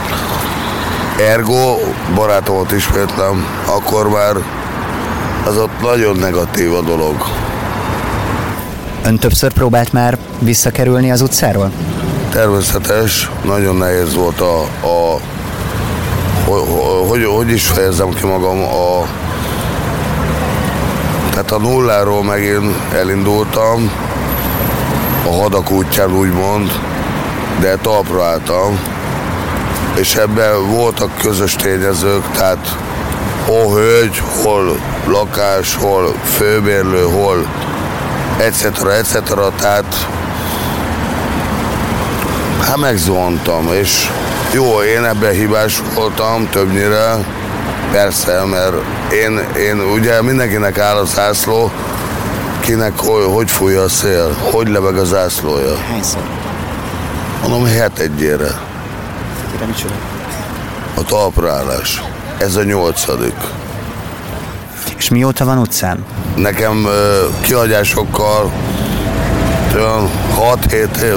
Speaker 5: ergo barátomat ismétlem, akkor már az ott nagyon negatív a dolog.
Speaker 3: Ön többször próbált már visszakerülni az utcáról?
Speaker 5: Természetes, nagyon nehéz volt a, a hogy, hogy, hogy is fejezem ki magam, a, tehát a nulláról megint elindultam, a hadak útján úgymond, de talpra álltam, és ebben voltak közös tényezők, tehát hol hölgy, hol lakás, hol főbérlő, hol et cetera, et cetera. Tehát hát megzuhantam, és jó, én ebben hibás voltam többnyire, persze, mert én, én ugye mindenkinek áll a zászló, kinek hogy, hogy fújja a szél, hogy lebeg a zászlója.
Speaker 3: Hányszor?
Speaker 5: Mondom, het egyére.
Speaker 3: Kire micsoda?
Speaker 5: A talpraállás. Ez a nyolcadik.
Speaker 3: És mióta van utcán?
Speaker 5: Nekem uh, kihagyásokkal olyan hat-hét év.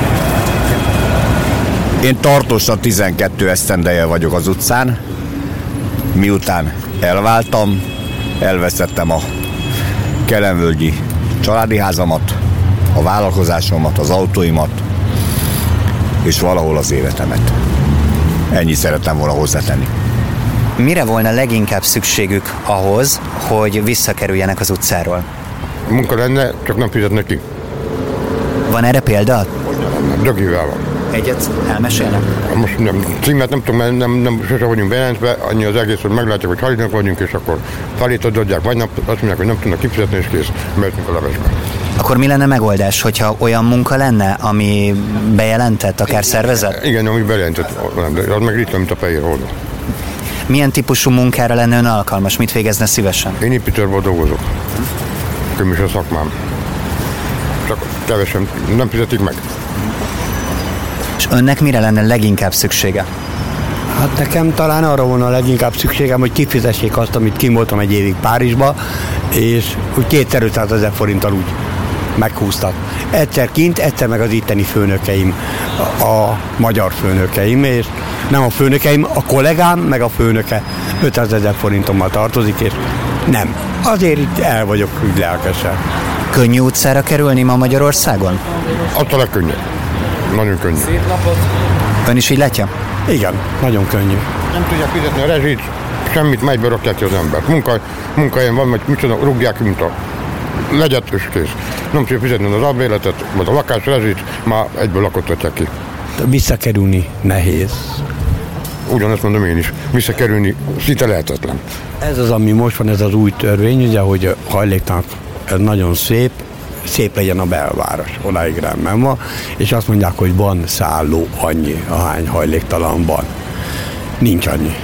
Speaker 6: Én tartósan tizenkettő esztendeje vagyok az utcán. Miután elváltam, elvesztettem a kelenvölgyi családi házamat, a vállalkozásomat, az autóimat, és valahol az életemet. Ennyit szerettem volna hozzátenni.
Speaker 3: Mire volna leginkább szükségük ahhoz, hogy visszakerüljenek az utcáról?
Speaker 7: Munka lenne, csak nem fizet neki.
Speaker 3: Van erre példa?
Speaker 7: Dögivel van.
Speaker 3: Egyet elmesélnek?
Speaker 7: Most nem, címet nem tudom, mert nem, nem sose vagyunk bejelentve, annyi az egész, hogy meglátják, hogy hajlítanak vagyunk, és akkor felét adják, vagy nap, azt mondják, hogy nem tudnak kifizetni, és kész, mehetünk a levesbe.
Speaker 3: Akkor mi lenne megoldás, hogyha olyan munka lenne, ami bejelentett, akár szervezet?
Speaker 7: Igen, ami bejelentett, de az meg ritka, mint a fehér holdó.
Speaker 3: Milyen típusú munkára lenne ön alkalmas? Mit végezne szívesen?
Speaker 7: Én építőben dolgozok. Köm is a szakmám. Csak kevesen, nem fizetik meg.
Speaker 3: És önnek mire lenne leginkább szüksége?
Speaker 8: Hát nekem talán arra volna a leginkább szükségem, hogy kifizessék azt, amit kim voltam egy évig Párizsba, és úgy kétszáz-ötszázezer forinttal úgy meghúztak. Egyszer kint, egyszer meg az itteni főnökeim, a, a magyar főnökeim, és nem a főnökeim, a kollégám, meg a főnöke ötszázezer forintommal tartozik, és nem. Azért itt el vagyok úgy lelkesen.
Speaker 3: Könnyű utcára kerülni ma Magyarországon?
Speaker 7: Attól a legkönnyebb. Nagyon könnyű.
Speaker 3: Ön is így látja?
Speaker 8: Igen, nagyon könnyű.
Speaker 7: Nem tudják fizetni a rezsit, semmit, megybe rakják ki az embert. Munka, munkahelyen van, vagy micsoda, rúgják ki, mint a legyet, és kész. Nem tudják fizetni az albérletet, vagy a lakás rezsit, már egyből lakottatják ki.
Speaker 8: Visszakerülni nehéz.
Speaker 7: Ugyanezt mondom én is. Visszakerülni szinte lehetetlen.
Speaker 8: Ez az, ami most van, ez az új törvény, ugye, hogy hajléktalan, ez nagyon szép, szép legyen a belváros, odáig rendben van, és azt mondják, hogy van szálló annyi, ahány hajléktalan van. Nincs annyi.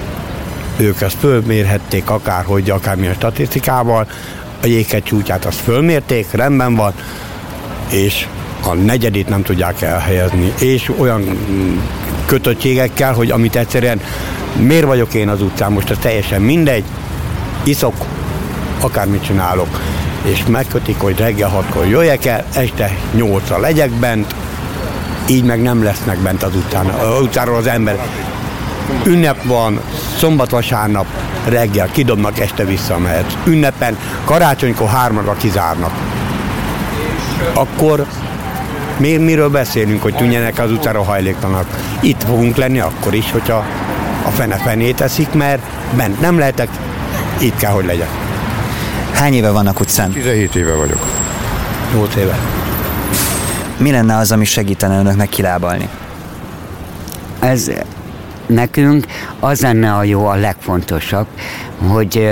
Speaker 8: Ők ezt fölmérhették akárhogy, akármilyen statisztikával, a jéghegy csúcsát azt fölmérték, rendben van, és a negyedét nem tudják elhelyezni, és olyan kötöttségekkel, hogy amit egyszerűen miért vagyok én az utcán, most ez teljesen mindegy, iszok, akármit csinálok, és megkötik, hogy reggel hatkor jöjjek el, este nyolcra legyek bent, így meg nem lesznek bent az utcán, az utcáról az ember. Ünnep van, szombat-vasárnap reggel kidobnak, este visszamehet. Ünnepen, karácsonykor háromra kizárnak. Akkor miért miről beszélünk, hogy tűnjenek az utcára hajléktalanok? Itt fogunk lenni akkor is, hogyha a fene fenét teszik, mert bent nem lehetek, itt kell, hogy legyek.
Speaker 3: Hány éve vannak utcán?
Speaker 7: tizenhét éve vagyok.
Speaker 8: nyolc éve.
Speaker 3: Mi lenne az, ami segítene önöknek kilábalni?
Speaker 9: Ez nekünk az lenne a jó, a legfontosabb, hogy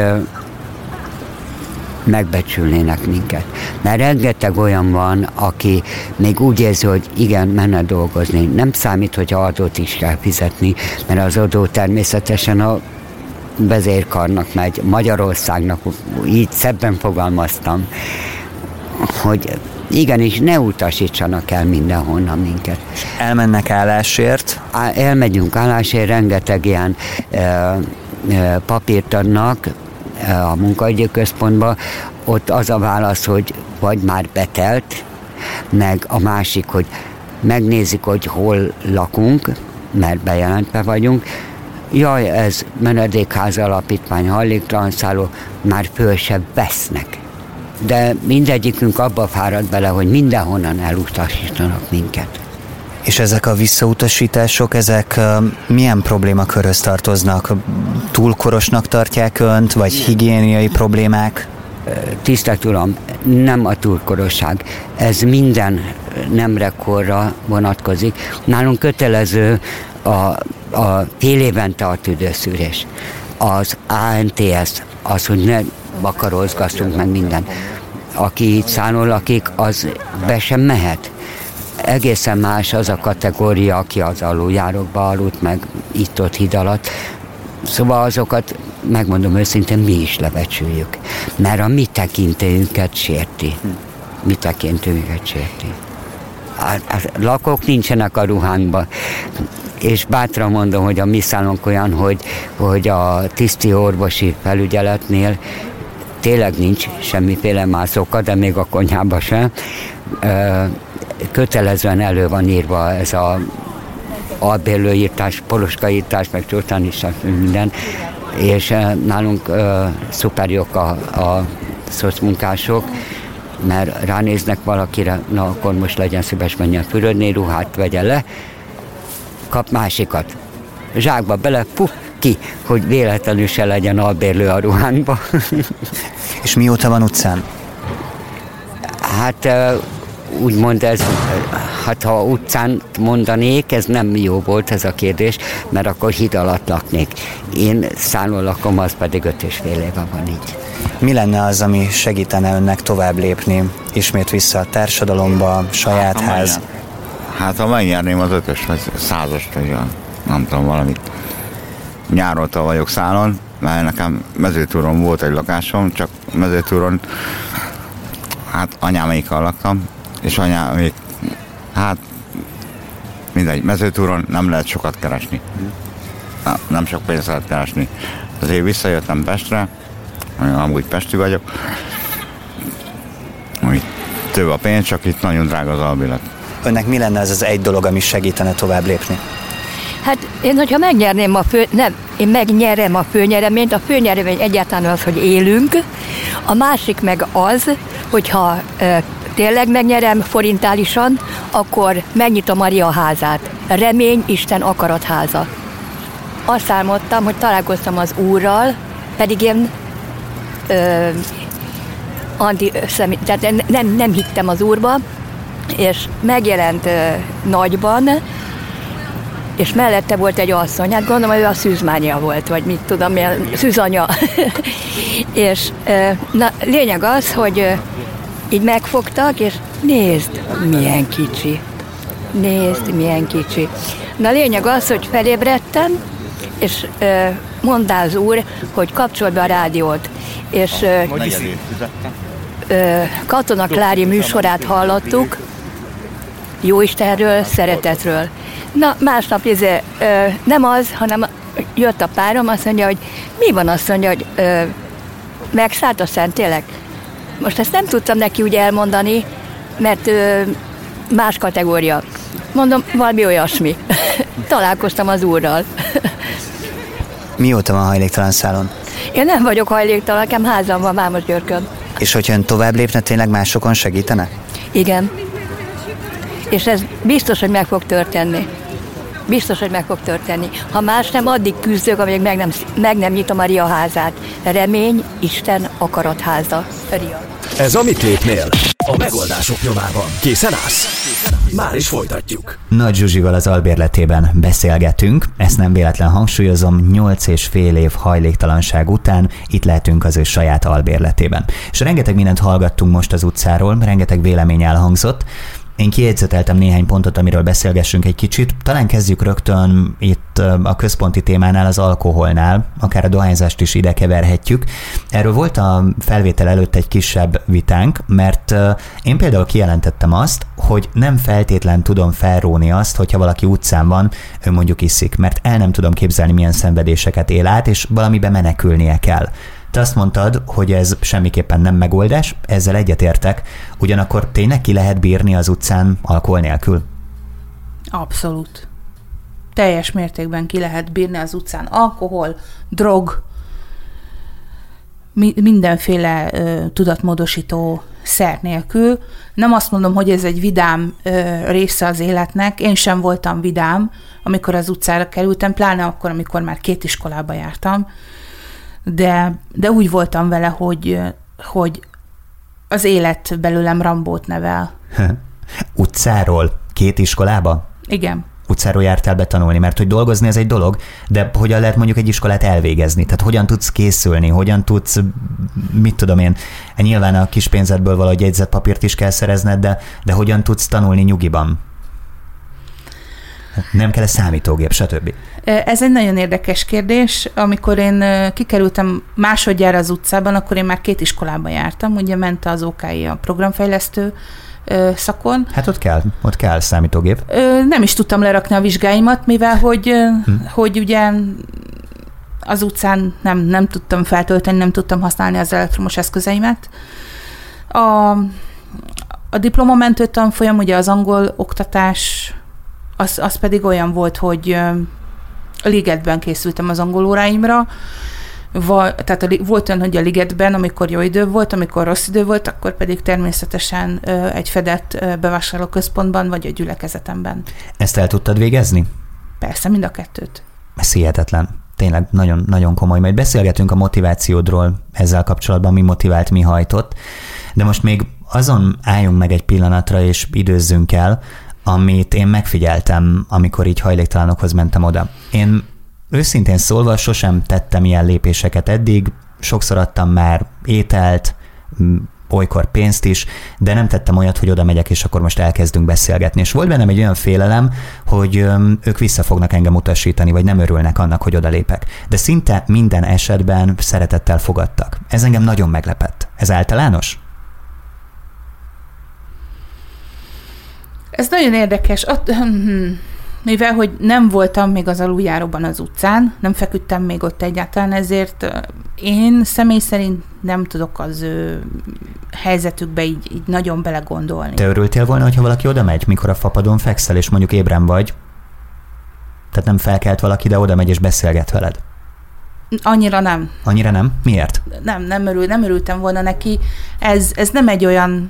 Speaker 9: megbecsülnének minket. Mert rengeteg olyan van, aki még úgy érzi, hogy igen, menne dolgozni. Nem számít, hogy adót is kell fizetni, mert az adó természetesen a vezérkarnak megy, Magyarországnak, így szebben fogalmaztam, hogy igenis ne utasítsanak el mindenhonnan minket.
Speaker 3: Elmennek állásért?
Speaker 9: Elmegyünk állásért, rengeteg ilyen e, e, papírt adnak e, a munkaügyi központba, ott az a válasz, hogy vagy már betelt, meg a másik, hogy megnézik, hogy hol lakunk, mert bejelentve vagyunk, jaj, ez menedékház alapítvány, hajléktalan szálló, már föl se vesznek. De mindegyikünk abba fárad bele, hogy mindenhonnan elutasítanak minket.
Speaker 3: És ezek a visszautasítások, ezek milyen problémakörhöz tartoznak? Túlkorosnak tartják önt, vagy higiéniai problémák?
Speaker 9: Tisztelt Uram, nem a túlkorosság. Ez minden nemrekorra vonatkozik. Nálunk kötelező a, a fél évente a tüdőszűrés. Az á en té es, az, hogy ne vakarozgassunk meg minden. aki itt szálon lakik, az be sem mehet. Egészen más az a kategória, aki az aluljárokba aludt, meg itt-ott híd alatt. Szóval azokat, megmondom őszintén, mi is lebecsüljük. Mert a mi tekintélyünket sérti. Mi tekintélyünket sérti. A, a lakók nincsenek a ruhánkban. És bátran mondom, hogy a mi szálunk olyan, hogy, hogy a tiszti orvosi felügyeletnél tényleg nincs semmiféle mászóka, de még a konyhában sem. Kötelezően elő van írva ez a albérlőírtás, poloskaírtás, meg csótánírtás, minden, és nálunk uh, szuper jók a, a szocmunkások, mert ránéznek valakire, na akkor most legyen szíves, menjen fürödni, ruhát vegye le, kap másikat. Zsákba bele, puf, ki, hogy véletlenül se legyen albérlő a ruhánkba.
Speaker 3: És mióta van utcán?
Speaker 9: Hát úgymond ez, hát ha utcán mondanék, ez nem jó volt ez a kérdés, mert akkor híd alatt laknék. Én szálon lakom, az pedig öt és fél éve van így.
Speaker 3: Mi lenne az, ami segítene önnek tovább lépni, ismét vissza a társadalomba, saját hát, ház?
Speaker 6: Hát ha megnyerném az ötös vagy százast, vagy nem tudom, valamit. Nyáróta vagyok szálon, mert nekem Mezőtúron volt egy lakásom, csak Mezőtúron hát anyámékkal laktam, és anyámék, hát mindegy, Mezőtúron nem lehet sokat keresni. Na, nem sok pénzt lehet keresni. Azért visszajöttem Pestre, amúgy pesti vagyok, úgy több a pénz, csak itt nagyon drága az albélet.
Speaker 3: Önnek mi lenne ez az egy dolog, ami segítene tovább lépni?
Speaker 10: Hát én, hogyha megnyerném a fő, nem, én megnyerem a főnyereményt, a főnyeremény egyáltalán az, hogy élünk, a másik meg az, hogyha e, tényleg megnyerem forintálisan, akkor megnyitom Maria házát. Remény, Isten akaratháza. Azt álmodtam, hogy találkoztam az Úrral, pedig én ö, anti, szemi, tehát nem, nem hittem az Úrba, és megjelent ö, nagyban, és mellette volt egy asszony, hát gondolom, hogy ő a szűzmánia volt, vagy mit tudom, milyen szűzanya. És na, lényeg az, hogy így megfogtak, és nézd, milyen kicsi. Nézd, milyen kicsi. Na lényeg az, hogy felébredtem, és mondta az úr, hogy kapcsold be a rádiót. És Katona Klári műsorát hallottuk, Jóistenről, szeretetről. Na, másnap izé, ö, nem az, hanem jött a párom, azt mondja, hogy mi van, azt mondja, hogy ö, megszállt a Szentlélek. Most ezt nem tudtam neki úgy elmondani, mert ö, más kategória. Mondom, valami olyasmi. Találkoztam az Úrral.
Speaker 3: Mióta van hajléktalan szálon?
Speaker 10: Én nem vagyok hajléktalan, nekem házam van Vámosgyörkön.
Speaker 3: És hogyha ön tovább lépne, tényleg másokon segítene?
Speaker 10: Igen. És ez biztos, hogy meg fog történni. Biztos, hogy meg fog történni. Ha más nem, addig küzdök, amíg meg nem, meg nem nyitom Maria házát. Remény, Isten akaratháza. Ria.
Speaker 2: Ez a Mit lépnél? A megoldások nyomában. Készen állsz? Már is folytatjuk.
Speaker 3: Nagy Zsuzsival az albérletében beszélgetünk, ezt nem véletlen hangsúlyozom, nyolc és fél év hajléktalanság után itt lehetünk az ő saját albérletében. És rengeteg mindent hallgattunk most az utcáról, rengeteg vélemény elhangzott. Én kijegyzeteltem néhány pontot, amiről beszélgessünk egy kicsit. Talán kezdjük rögtön itt a központi témánál, az alkoholnál, akár a dohányzást is ide keverhetjük. Erről volt a felvétel előtt egy kisebb vitánk, mert én például kijelentettem azt, hogy nem feltétlen tudom felróni azt, hogyha valaki utcán van, ő mondjuk iszik, mert el nem tudom képzelni, milyen szenvedéseket él át, és valamibe menekülnie kell. Te azt mondtad, hogy ez semmiképpen nem megoldás, ezzel egyetértek, ugyanakkor tényleg ki lehet bírni az utcán alkohol nélkül?
Speaker 4: Abszolút. Teljes mértékben ki lehet bírni az utcán alkohol, drog, mi- mindenféle ö, tudatmódosító szer nélkül. Nem azt mondom, hogy ez egy vidám ö, része az életnek, én sem voltam vidám, amikor az utcára kerültem, pláne akkor, amikor már két iskolába jártam, De, de úgy voltam vele, hogy, hogy az élet belőlem Rambót nevel.
Speaker 3: Utcáról? Két iskolába?
Speaker 4: Igen.
Speaker 3: utcáról jártál be tanulni, mert hogy dolgozni ez egy dolog, de hogyan lehet mondjuk egy iskolát elvégezni? Tehát hogyan tudsz készülni, hogyan tudsz, mit tudom én, nyilván a kis pénzedből valahogy jegyzetpapírt is kell szerezned, de, de hogyan tudsz tanulni nyugiban? Nem kell a számítógép, stb.
Speaker 4: Ez egy nagyon érdekes kérdés. Amikor én kikerültem másodjára az utcában, akkor én már két iskolában jártam. Ugye ment az ó ká i a programfejlesztő szakon.
Speaker 3: Hát ott kell, ott kell számítógép.
Speaker 4: Nem is tudtam lerakni a vizsgáimat, mivel hogy, hm. hogy ugye az utcán nem, nem tudtam feltölteni, nem tudtam használni az elektromos eszközeimet. A, a diplomamentő tanfolyam, ugye az angol oktatás, az, az pedig olyan volt, hogy a Ligetben készültem az angol óráimra, Va, tehát a, volt olyan, hogy a Ligetben, amikor jó idő volt, amikor rossz idő volt, akkor pedig természetesen ö, egy fedett ö, bevásárlóközpontban, vagy a gyülekezetemben.
Speaker 3: Ezt el tudtad végezni?
Speaker 4: Persze, mind a kettőt.
Speaker 3: Ez hihetetlen. Tényleg nagyon, nagyon komoly. Majd beszélgetünk a motivációdról ezzel kapcsolatban, mi motivált, mi hajtott. De most még azon álljunk meg egy pillanatra, és időzzünk el, amit én megfigyeltem, amikor így hajléktalanokhoz mentem oda. Én őszintén szólva sosem tettem ilyen lépéseket eddig, sokszor adtam már ételt, olykor pénzt is, de nem tettem olyat, hogy oda megyek, és akkor most elkezdünk beszélgetni. És volt bennem egy olyan félelem, hogy ők vissza fognak engem utasítani, vagy nem örülnek annak, hogy oda lépek. De szinte minden esetben szeretettel fogadtak. Ez engem nagyon meglepett. Ez általános?
Speaker 4: Ez nagyon érdekes. Mivel, hogy nem voltam még az aluljáróban az utcán, nem feküdtem még ott egyáltalán, ezért én személy szerint nem tudok az ő helyzetükbe így, így nagyon belegondolni.
Speaker 3: Te örültél volna, hogyha valaki oda megy, mikor a fapadon fekszel, és mondjuk ébren vagy? Tehát nem felkelt valaki, de oda megy és beszélget veled?
Speaker 4: Annyira nem.
Speaker 3: Annyira nem? Miért?
Speaker 4: Nem, nem, örül, nem örültem volna neki. Ez, ez nem egy olyan...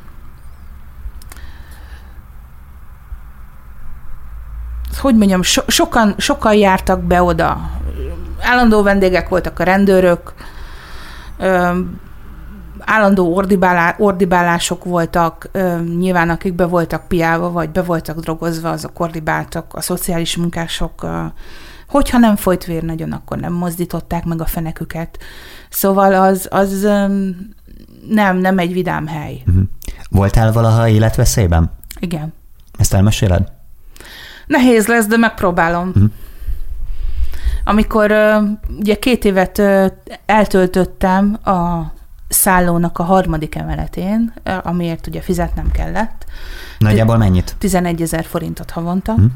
Speaker 4: hogy mondjam, so, sokan, sokan jártak be oda. Állandó vendégek voltak a rendőrök, ö, állandó ordibálá, ordibálások voltak, ö, nyilván akik be voltak piálva, vagy be voltak drogozva, azok ordibáltak, a szociális munkások, ö, hogyha nem folyt vér nagyon, akkor nem mozdították meg a feneküket. Szóval az, az ö, nem, nem egy vidám hely.
Speaker 3: Uh-huh. Voltál valaha életveszélyben?
Speaker 4: Igen.
Speaker 3: Ezt elmeséled?
Speaker 4: Nehéz lesz, de megpróbálom. Uh-huh. Amikor uh, ugye két évet uh, eltöltöttem a szállónak a harmadik emeletén, uh, amiért ugye fizetnem kellett.
Speaker 3: Nagyjából mennyit?
Speaker 4: tizenegyezer forintot havonta.
Speaker 3: Uh-huh.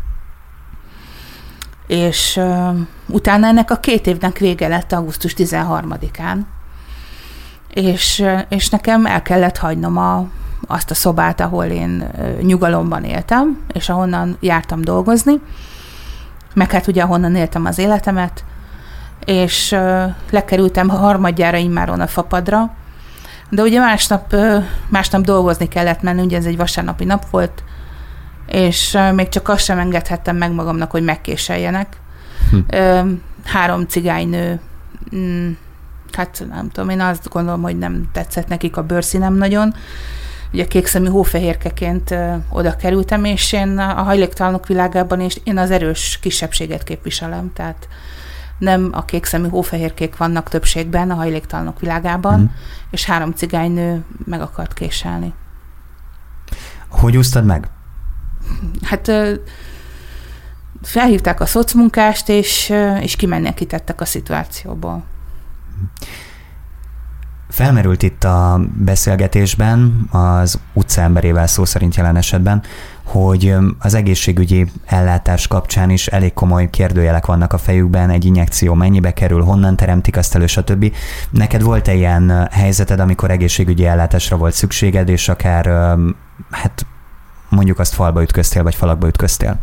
Speaker 4: És uh, utána ennek a két évnek vége lett augusztus tizenharmadikán. És, uh, és nekem el kellett hagynom a azt a szobát, ahol én nyugalomban éltem, és ahonnan jártam dolgozni, meg hát ugye ahonnan éltem az életemet, és uh, lekerültem harmadjára immáron a fapadra, de ugye másnap, uh, másnap dolgozni kellett menni, ugye ez egy vasárnapi nap volt, és uh, még csak azt sem engedhettem meg magamnak, hogy megkéseljenek. Hm. Uh, három cigánynő, mm, hát nem tudom, én azt gondolom, hogy nem tetszett nekik a bőrszínem nagyon. Ugye kékszemű hófehérkeként ö, oda kerültem, és én a hajléktalanok világában és én az erős kisebbséget képviselem, tehát nem a kékszemű hófehérkék vannak többségben a hajléktalanok világában, mm. és három cigánynő meg akart késelni.
Speaker 3: Hogy úsztad meg?
Speaker 4: Hát ö, felhívták a szocmunkást, és, ö, és kimenekítettek a szituációból.
Speaker 3: Felmerült itt a beszélgetésben az utcaemberével szó szerint jelen esetben, hogy az egészségügyi ellátás kapcsán is elég komoly kérdőjelek vannak a fejükben, egy injekció mennyibe kerül, honnan teremtik azt elő, stb. Neked volt-e ilyen helyzeted, amikor egészségügyi ellátásra volt szükséged, és akár hát mondjuk azt falba ütköztél, vagy falakba ütköztél?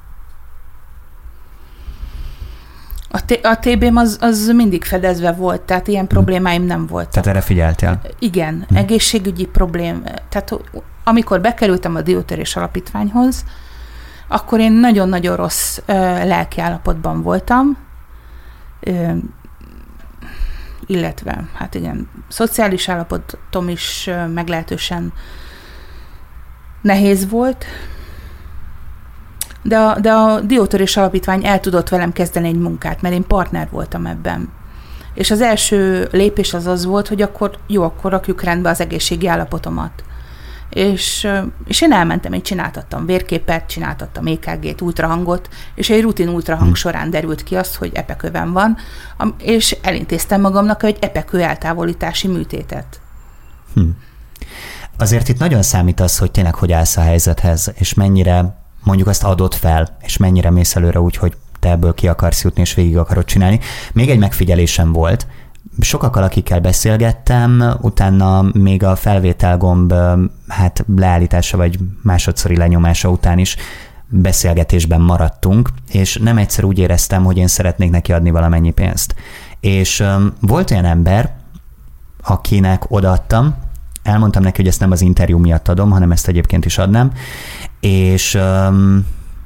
Speaker 4: A, t- a té bém az, az mindig fedezve volt, tehát ilyen problémáim nem voltak.
Speaker 3: Tehát erre figyeltél?
Speaker 4: Igen, hm. egészségügyi problém. Tehát amikor bekerültem a Diótörés Alapítványhoz, akkor én nagyon-nagyon rossz ö, lelkiállapotban voltam, ö, illetve, hát igen, szociális állapotom is ö, meglehetősen nehéz volt. De a, de a Diótörés Alapítvány el tudott velem kezdeni egy munkát, mert én partner voltam ebben. És az első lépés az az volt, hogy akkor jó, akkor rakjuk rendbe az egészségi állapotomat. És, és én elmentem, én csináltattam vérképet, csináltattam é ká gét, ultrahangot, és egy rutin ultrahang során derült ki az, hogy epekőben van, és elintéztem magamnak egy epekő eltávolítási műtétet.
Speaker 3: Hm. Azért itt nagyon számít az, hogy tényleg hogy állsz a helyzethez, és mennyire mondjuk azt adod fel, és mennyire mész előre úgy, hogy te ebből ki akarsz jutni, és végig akarod csinálni. Még egy megfigyelésem volt, sokakkal, akikkel beszélgettem, utána még a felvételgomb hát leállítása vagy másodszori lenyomása után is beszélgetésben maradtunk, és nem egyszer úgy éreztem, hogy én szeretnék neki adni valamennyi pénzt. És um, volt olyan ember, akinek odaadtam, elmondtam neki, hogy ezt nem az interjú miatt adom, hanem ezt egyébként is adnám, és um,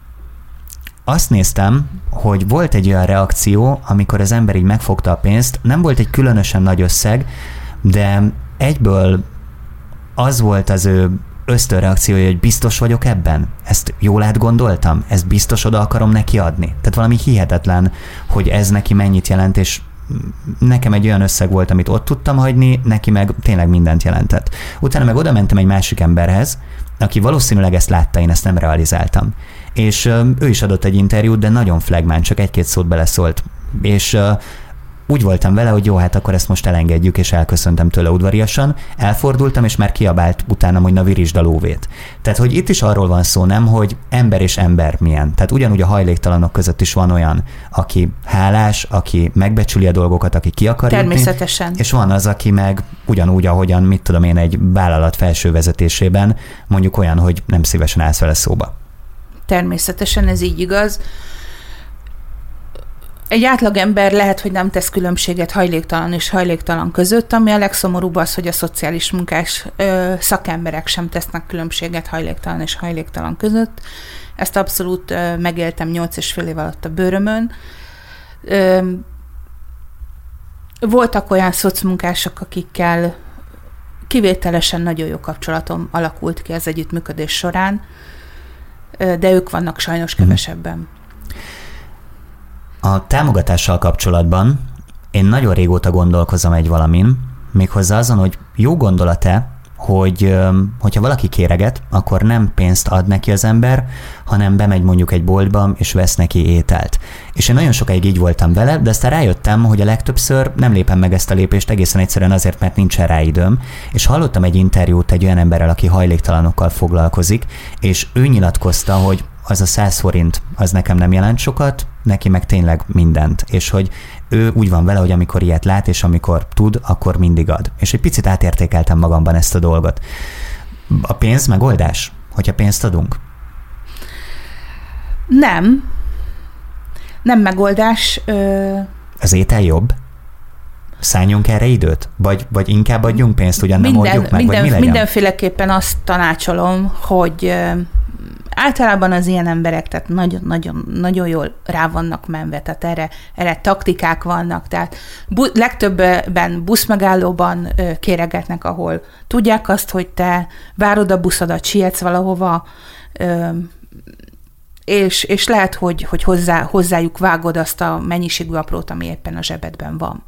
Speaker 3: azt néztem, hogy volt egy olyan reakció, amikor az ember így megfogta a pénzt, nem volt egy különösen nagy összeg, de egyből az volt az ő ösztönreakciója, hogy biztos vagyok ebben? Ezt jól átgondoltam? Ezt biztos oda akarom neki adni? Tehát valami hihetetlen, hogy ez neki mennyit jelent, és nekem egy olyan összeg volt, amit ott tudtam hagyni, neki meg tényleg mindent jelentett. Utána meg oda mentem egy másik emberhez, aki valószínűleg ezt látta, én ezt nem realizáltam. És ő is adott egy interjút, de nagyon flagmán, csak egy-két szót beleszólt. És úgy voltam vele, hogy jó, hát akkor ezt most elengedjük, és elköszöntem tőle udvariasan, elfordultam, és már kiabált utánam, hogy na virítsd a lóvét. Tehát, hogy itt is arról van szó, nem, hogy ember és ember milyen. Tehát ugyanúgy a hajléktalanok között is van olyan, aki hálás, aki megbecsüli a dolgokat, aki ki akar jutni.
Speaker 4: Természetesen.
Speaker 3: És van az, aki meg ugyanúgy, ahogyan, mit tudom én, egy vállalat felső vezetésében, mondjuk olyan, hogy nem szívesen állsz vele szóba.
Speaker 4: Természetesen ez így igaz. Egy átlagember lehet, hogy nem tesz különbséget hajléktalan és hajléktalan között, ami a legszomorúbb az, hogy a szociális munkás ö, szakemberek sem tesznek különbséget hajléktalan és hajléktalan között. Ezt abszolút ö, megéltem nyolc és fél év alatt a bőrömön. Ö, voltak olyan szocmunkások, akikkel kivételesen nagyon jó kapcsolatom alakult ki az együttműködés során, ö, de ők vannak sajnos kevesebben.
Speaker 3: A támogatással kapcsolatban én nagyon régóta gondolkozom egy valamin, méghozzá azon, hogy jó gondolat-e, hogy hogyha valaki kéreget, akkor nem pénzt ad neki az ember, hanem bemegy mondjuk egy boltba, és vesz neki ételt. És én nagyon sokáig így voltam vele, de aztán rájöttem, hogy a legtöbbször nem lépem meg ezt a lépést egészen egyszerűen azért, mert nincsen rá időm, és hallottam egy interjút egy olyan emberrel, aki hajléktalanokkal foglalkozik, és ő nyilatkozta, hogy az a száz forint, az nekem nem jelent sokat, neki meg tényleg mindent. És hogy ő úgy van vele, hogy amikor ilyet lát, és amikor tud, akkor mindig ad. És egy picit átértékeltem magamban ezt a dolgot. A pénz megoldás, hogyha pénzt adunk?
Speaker 4: Nem. Nem megoldás. Ö...
Speaker 3: Az étel jobb? Szálljunk erre időt? Vagy, vagy inkább adjunk pénzt, ugyan nem
Speaker 4: Minden,
Speaker 3: oldjuk meg?
Speaker 4: minden,
Speaker 3: vagy mi legyen?
Speaker 4: Mindenféleképpen azt tanácsolom, hogy általában az ilyen emberek tehát nagyon-nagyon nagyon jól rá vannak menve, tehát erre, erre taktikák vannak, tehát bu- legtöbben buszmegállóban ö, kéregetnek, ahol tudják azt, hogy te várod a buszodat, sietsz valahova, ö, és, és lehet, hogy, hogy hozzá, hozzájuk vágod azt a mennyiségű aprót, ami éppen a zsebedben van.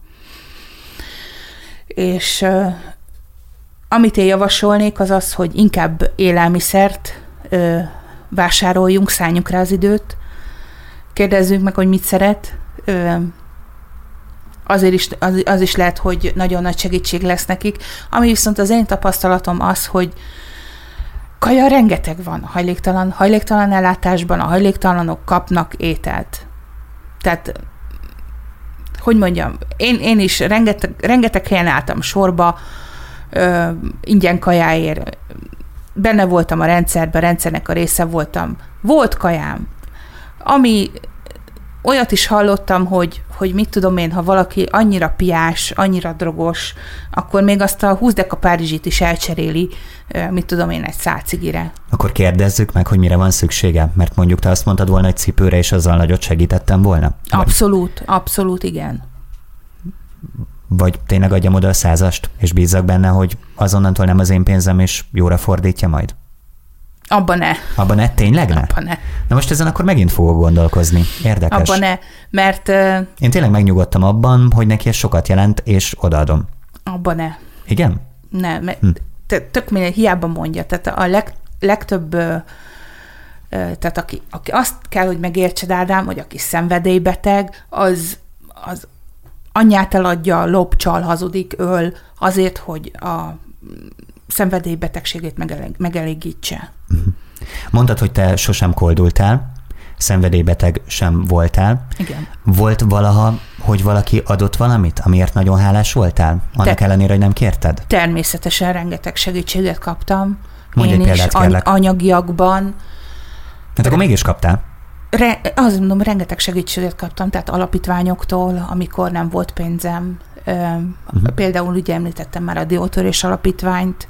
Speaker 4: És ö, amit én javasolnék, az az, hogy inkább élelmiszert ö, vásároljunk, szálljunk rá az időt, kérdezzünk meg, hogy mit szeret. Ö, azért is, az, az is lehet, hogy nagyon nagy segítség lesz nekik. Ami viszont az én tapasztalatom az, hogy kaja rengeteg van a hajléktalan, hajléktalan ellátásban, a hajléktalanok kapnak ételt. Tehát, hogy mondjam, én, én is rengeteg, rengeteg helyen álltam sorba, ö, ingyen kajáért, benne voltam a rendszerben, a rendszernek a része voltam. Volt kajám, ami olyat is hallottam, hogy, hogy mit tudom én, ha valaki annyira piás, annyira drogos, akkor még azt a húsz deka párizsit is elcseréli, mit tudom én, egy száz cigire.
Speaker 3: Akkor kérdezzük meg, hogy mire van szüksége, mert mondjuk te azt mondtad volna, hogy cipőre, és azzal nagyot segítettem volna?
Speaker 4: Abszolút, abszolút igen.
Speaker 3: Vagy tényleg adjam oda a százast, és bízzak benne, hogy azonnantól nem az én pénzem, és jóra fordítja majd?
Speaker 4: Abban ne.
Speaker 3: Abban ne? Tényleg ne?
Speaker 4: Abban ne.
Speaker 3: Na most ezen akkor megint fogok gondolkozni. Érdekes.
Speaker 4: Abban ne, mert... Uh,
Speaker 3: Én tényleg megnyugodtam abban, hogy neki ez sokat jelent, és odaadom.
Speaker 4: Abban ne.
Speaker 3: Igen?
Speaker 4: Ne, mert hm. tök minden hiába mondja. Tehát a leg, legtöbb... Uh, tehát aki, aki azt kell, hogy megértsed, Ádám, hogy aki szenvedélybeteg, az, az anyját eladja, lop, csal, hazudik, öl, azért, hogy a szenvedélybetegségét megelég, megelégítse.
Speaker 3: Mondtad, hogy te sosem koldultál, szenvedélybeteg sem voltál.
Speaker 4: Igen.
Speaker 3: Volt valaha, hogy valaki adott valamit, amiért nagyon hálás voltál? Annak Te- ellenére, hogy nem kérted?
Speaker 4: Természetesen rengeteg segítséget kaptam.
Speaker 3: Mondj
Speaker 4: Én
Speaker 3: egy példát,
Speaker 4: is
Speaker 3: kérlek.
Speaker 4: anyagiakban.
Speaker 3: Hát akkor mégis kaptál?
Speaker 4: Re, azt mondom, rengeteg segítséget kaptam, tehát alapítványoktól, amikor nem volt pénzem. Uh-huh. Például ugye említettem már a Diótörés alapítványt,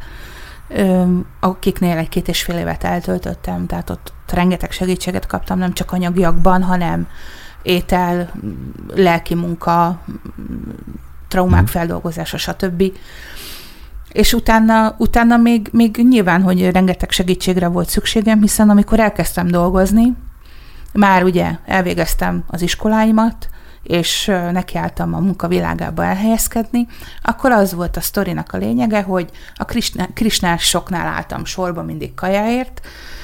Speaker 4: akiknél egy két és fél évet eltöltöttem, tehát ott rengeteg segítséget kaptam, nem csak anyagiakban, hanem étel, lelki munka, traumák uh-huh. feldolgozása, stb. És utána, utána még, még nyilván, hogy rengeteg segítségre volt szükségem, hiszen amikor elkezdtem dolgozni, már ugye elvégeztem az iskoláimat, és nekiálltam a munkavilágába elhelyezkedni, akkor az volt a sztorinak a lényege, hogy a krisnásoknál álltam sorba mindig kajáért.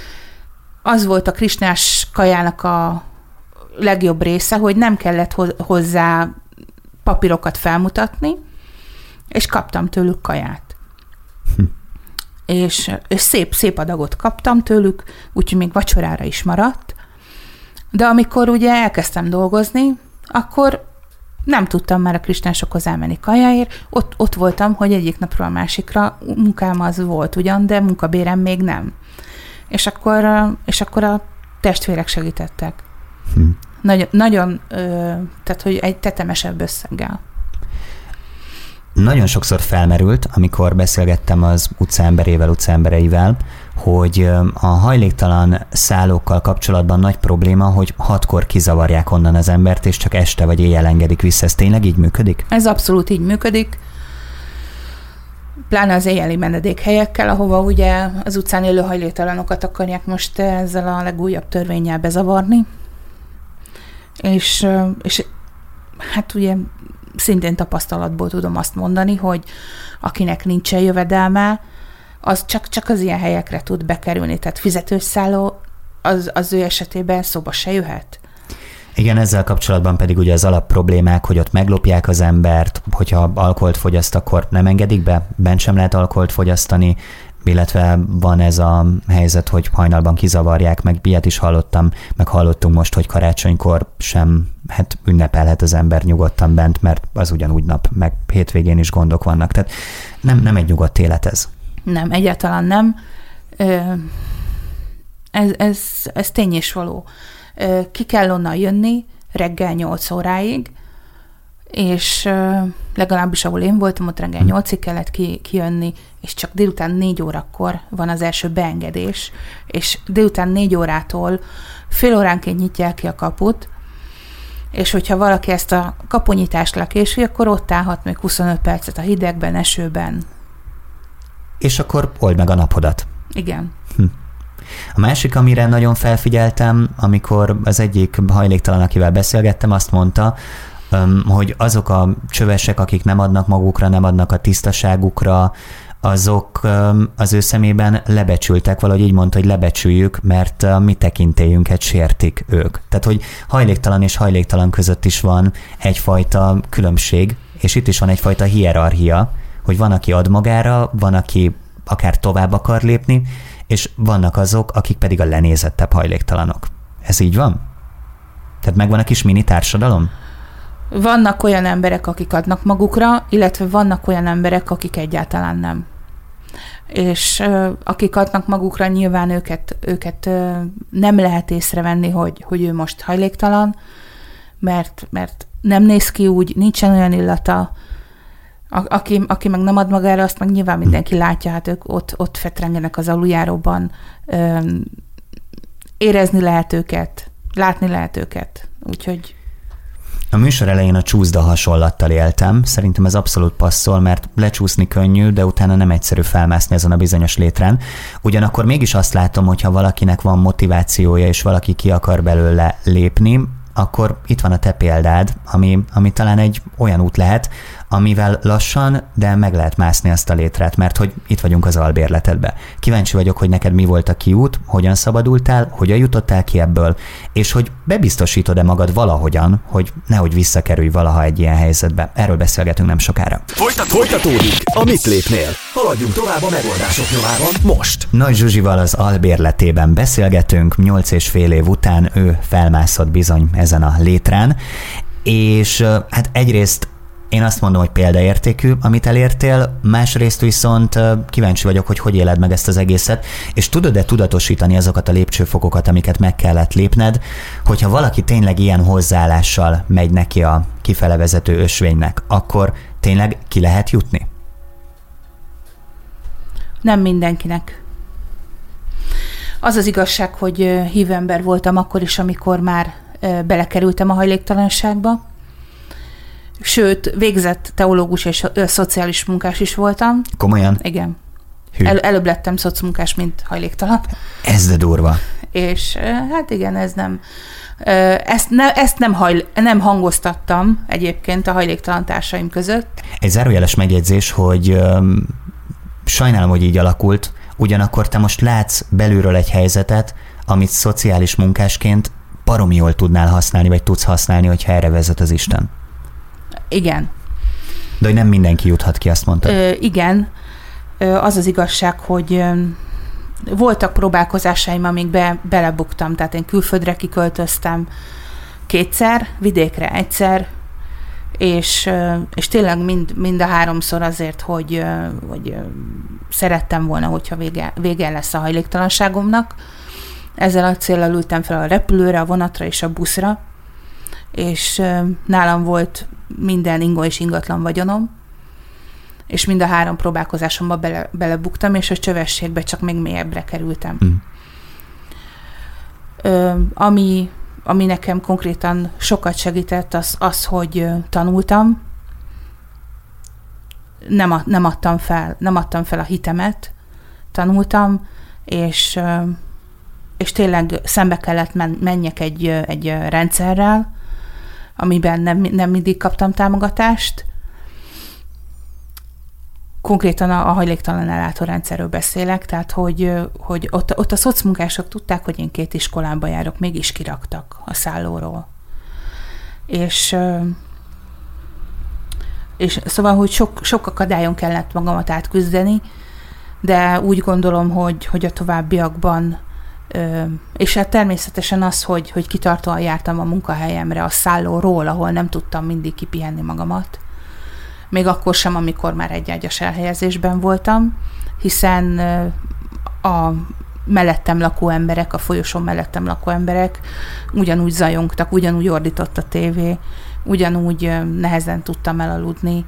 Speaker 4: Az volt a krisnás kajának a legjobb része, hogy nem kellett hozzá papírokat felmutatni, és kaptam tőlük kaját. Hm. És, és szép, szép adagot kaptam tőlük, úgyhogy még vacsorára is maradt. De amikor ugye elkezdtem dolgozni, akkor nem tudtam már a krisnásokhoz elmenni kajáért. Ott, ott voltam, hogy egyik napról a másikra munkám az volt ugyan, de munkabérem még nem. És akkor, és akkor a testvérek segítettek. Hm. Nagy, nagyon, tehát hogy egy tetemesebb összeggel.
Speaker 3: Nagyon sokszor felmerült, amikor beszélgettem az utcaemberével, utcaembereivel, hogy a hajléktalan szállókkal kapcsolatban nagy probléma, hogy hatkor kizavarják onnan az embert, és csak este vagy éjjel engedik vissza. Ez tényleg így működik?
Speaker 4: Ez abszolút így működik. Pláne az éjjeli menedékhelyekkel, ahova ugye az utcán élő hajléktalanokat akarják most ezzel a legújabb törvénnyel bezavarni. És, és hát ugye szintén tapasztalatból tudom azt mondani, hogy akinek nincsen jövedelme, az csak, csak az ilyen helyekre tud bekerülni. Tehát fizetős szálló az, az ő esetében szóba se jöhet.
Speaker 3: Igen, ezzel kapcsolatban pedig ugye az alap problémák, hogy ott meglopják az embert, hogyha alkoholt fogyaszt, akkor nem engedik be, bent sem lehet alkoholt fogyasztani, illetve van ez a helyzet, hogy hajnalban kizavarják, meg ilyet is hallottam, meg hallottunk most, hogy karácsonykor sem hát ünnepelhet az ember nyugodtan bent, mert az ugyanúgy nap, meg hétvégén is gondok vannak. Tehát nem, nem egy nyugodt élet ez.
Speaker 4: Nem, egyáltalán nem. Ez, ez, ez tény és való. Ki kell onnan jönni reggel nyolc óráig, és legalábbis ahol én voltam, ott reggel nyolcig kellett ki, kijönni, és csak délután négy órakor van az első beengedés, és délután négy órától fél óránként nyitják ki a kaput, és hogyha valaki ezt a kapunyítást lekésli, akkor ott állhat még huszonöt percet a hidegben, esőben.
Speaker 3: És akkor old meg a napodat.
Speaker 4: Igen.
Speaker 3: Hm. A másik, amire nagyon felfigyeltem, amikor az egyik hajléktalan, akivel beszélgettem, azt mondta, hogy azok a csövesek, akik nem adnak magukra, nem adnak a tisztaságukra, azok az ő szemében lebecsültek, valahogy így mondta, hogy lebecsüljük, mert a mi tekintélyünket sértik ők. Tehát, hogy hajléktalan és hajléktalan között is van egyfajta különbség, és itt is van egyfajta hierarchia, hogy van, aki ad magára, van, aki akár tovább akar lépni, és vannak azok, akik pedig a lenézettebb hajléktalanok. Ez így van? Tehát megvan a kis mini társadalom?
Speaker 4: Vannak olyan emberek, akik adnak magukra, illetve vannak olyan emberek, akik egyáltalán nem. És uh, akik adnak magukra, nyilván őket, őket uh, nem lehet észrevenni, hogy, hogy ő most hajléktalan, mert, mert nem néz ki úgy, nincsen olyan illata. A, aki, aki meg nem ad magára, azt meg nyilván mindenki látja, hát ők ott, ott fetrengenek az aluljáróban. Um, érezni lehet őket, látni lehet őket. Úgyhogy
Speaker 3: A műsor elején a csúszda hasonlattal éltem. Szerintem ez abszolút passzol, mert lecsúszni könnyű, de utána nem egyszerű felmászni ezen a bizonyos létrán. Ugyanakkor mégis azt látom, hogy ha valakinek van motivációja, és valaki ki akar belőle lépni, akkor itt van a te példád, ami, ami talán egy olyan út lehet, amivel lassan, de meg lehet mászni azt a létrát, mert hogy itt vagyunk az albérletedbe. Kíváncsi vagyok, hogy neked mi volt a kiút, hogyan szabadultál, hogyan jutottál ki ebből, és hogy bebiztosítod-e magad valahogyan, hogy nehogy visszakerülj valaha egy ilyen helyzetbe. Erről beszélgetünk nem sokára.
Speaker 2: Folytatódik a Mit lépnél? Haladjunk tovább a megoldások nyomában most.
Speaker 3: Nagy Zsuzsival az albérletében beszélgetünk, nyolc és fél év után ő felmászott bizony ezen a létrán, és hát egyrészt én azt mondom, hogy példaértékű, amit elértél, másrészt viszont kíváncsi vagyok, hogy hogy éled meg ezt az egészet, és tudod-e tudatosítani azokat a lépcsőfokokat, amiket meg kellett lépned, hogyha valaki tényleg ilyen hozzáállással megy neki a kifele vezető ösvénynek, akkor tényleg ki lehet jutni?
Speaker 4: Nem mindenkinek. Az az igazság, hogy hívember voltam akkor is, amikor már belekerültem a hajléktalanságba. Sőt, végzett teológus és szociális munkás is voltam.
Speaker 3: Komolyan?
Speaker 4: Igen. El, előbb lettem szocmunkás, mint hajléktalan.
Speaker 3: Ez de durva.
Speaker 4: És hát igen, ez nem... Ezt, ne, ezt nem, hajl, nem hangoztattam egyébként a hajléktalan társaim között.
Speaker 3: Egy zárójeles megjegyzés, hogy um, sajnálom, hogy így alakult, ugyanakkor te most látsz belülről egy helyzetet, amit szociális munkásként baromi jól tudnál használni, vagy tudsz használni, hogyha erre vezet az Isten.
Speaker 4: Igen.
Speaker 3: De hogy nem mindenki juthat ki, azt mondtad.
Speaker 4: Ö, igen. Ö, az az igazság, hogy ö, voltak próbálkozásaim, amíg be, belebuktam. Tehát én külföldre kiköltöztem kétszer, vidékre egyszer, és, ö, és tényleg mind, mind a háromszor azért, hogy, ö, hogy ö, szerettem volna, hogyha vége, vége lesz a hajléktalanságomnak. Ezzel a céllal ültem fel a repülőre, a vonatra és a buszra, és ö, nálam volt minden ingó és ingatlan vagyonom, és mind a három próbálkozásomba bele, belebuktam, és a csövességbe csak még mélyebbre kerültem. Mm. Ö, ami, ami nekem konkrétan sokat segített, az, az hogy tanultam, nem, a, nem adtam fel, nem adtam fel a hitemet, tanultam, és, és tényleg szembe kellett men, menjek egy, egy rendszerrel, amiben nem, nem mindig kaptam támogatást. Konkrétan a, a hajléktalan ellátórendszerről beszélek, tehát hogy, hogy ott, ott a szocmunkások tudták, hogy én két iskolába járok, mégis kiraktak a szállóról. És, és szóval, hogy sok, sok akadályon kellett magamat átküzdeni, de úgy gondolom, hogy, hogy a továbbiakban és hát természetesen az, hogy, hogy kitartóan jártam a munkahelyemre, a szállóról, ahol nem tudtam mindig kipihenni magamat. Még akkor sem, amikor már egyágyas elhelyezésben voltam, hiszen a mellettem lakó emberek, a folyosón mellettem lakó emberek ugyanúgy zajongtak, ugyanúgy ordított a tévé, ugyanúgy nehezen tudtam elaludni.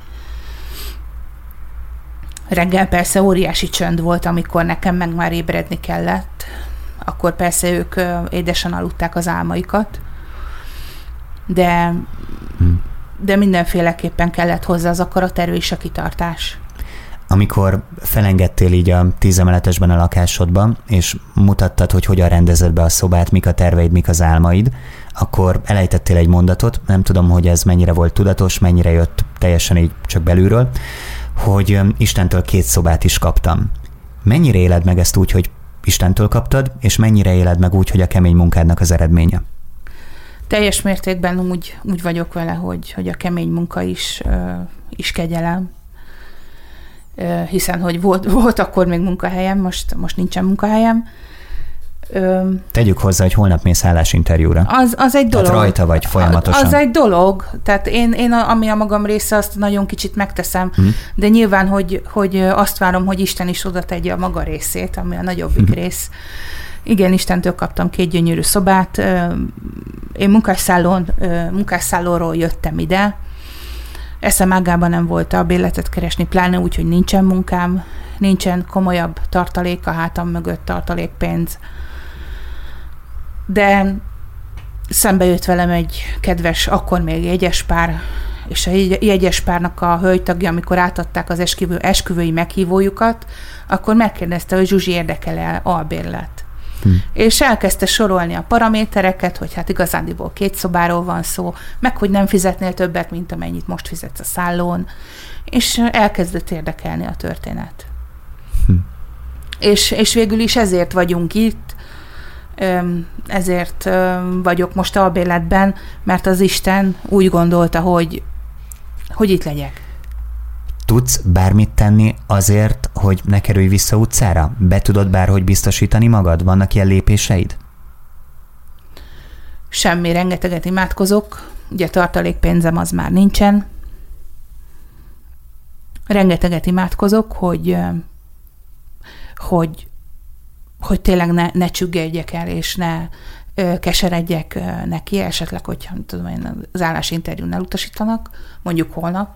Speaker 4: Reggel persze óriási csönd volt, amikor nekem meg már ébredni kellett. Akkor persze ők édesen aludták az álmaikat, de, hmm. de mindenféleképpen kellett hozzá az akaraterő és a kitartás.
Speaker 3: Amikor felengedtél így a tízemeletesben a lakásodban, és mutattad, hogy hogyan rendezed be a szobát, mik a terveid, mik az álmaid, akkor elejtettél egy mondatot, nem tudom, hogy ez mennyire volt tudatos, mennyire jött teljesen így csak belülről, hogy Istentől két szobát is kaptam. Mennyire éled meg ezt úgy, hogy Istentől kaptad, és mennyire éled meg úgy, hogy a kemény munkádnak az eredménye?
Speaker 4: Teljes mértékben úgy, úgy vagyok vele, hogy, hogy a kemény munka is, uh, is kegyelem. Uh, hiszen, hogy volt, volt akkor még munkahelyem, most, most nincsen munkahelyem. Uh,
Speaker 3: Tegyük hozzá, hogy holnap mész állásinterjúra.
Speaker 4: Az, az egy dolog.
Speaker 3: Tehát rajta vagy folyamatosan.
Speaker 4: Az egy dolog. Tehát én, én ami a magam része, azt nagyon kicsit megteszem, hmm. de nyilván, hogy, hogy azt várom, hogy Isten is oda tegye a maga részét, ami a nagyobbik hmm. rész. Igen, Istentől kaptam két gyönyörű szobát. Én munkásszállón, munkásszállóról jöttem ide. Eszem ágában nem volt a bérletet keresni, pláne úgy, hogy nincsen munkám, nincsen komolyabb tartalék a hátam mögött, tartalékpénz. De szembe jött velem egy kedves, akkor még jegyes pár, és a jegyes párnak a hölgytagja, amikor átadták az esküvő, esküvői meghívójukat, akkor megkérdezte, hogy Zsuzsi, érdekel-e albérlet. Hm. És elkezdte sorolni a paramétereket, hogy hát igazándiból két szobáról van szó, meg hogy nem fizetnél többet, mint amennyit most fizetsz a szállón, és elkezdett érdekelni a történet. Hm. És, és végül is ezért vagyunk itt, ezért vagyok most albérletben, mert az Isten úgy gondolta, hogy, hogy itt legyek.
Speaker 3: Tudsz bármit tenni azért, hogy ne kerülj vissza utcára? Be tudod bárhogy biztosítani magad? Vannak ilyen lépéseid?
Speaker 4: Semmi, rengeteget imádkozok. Ugye tartalékpénzem az már nincsen. Rengeteget imádkozok, hogy hogy, hogy tényleg ne, ne csüggedjek el, és ne ö, keseredjek ö, neki, esetleg, hogyha tudom én, az állásinterjún elutasítanak, mondjuk holnap.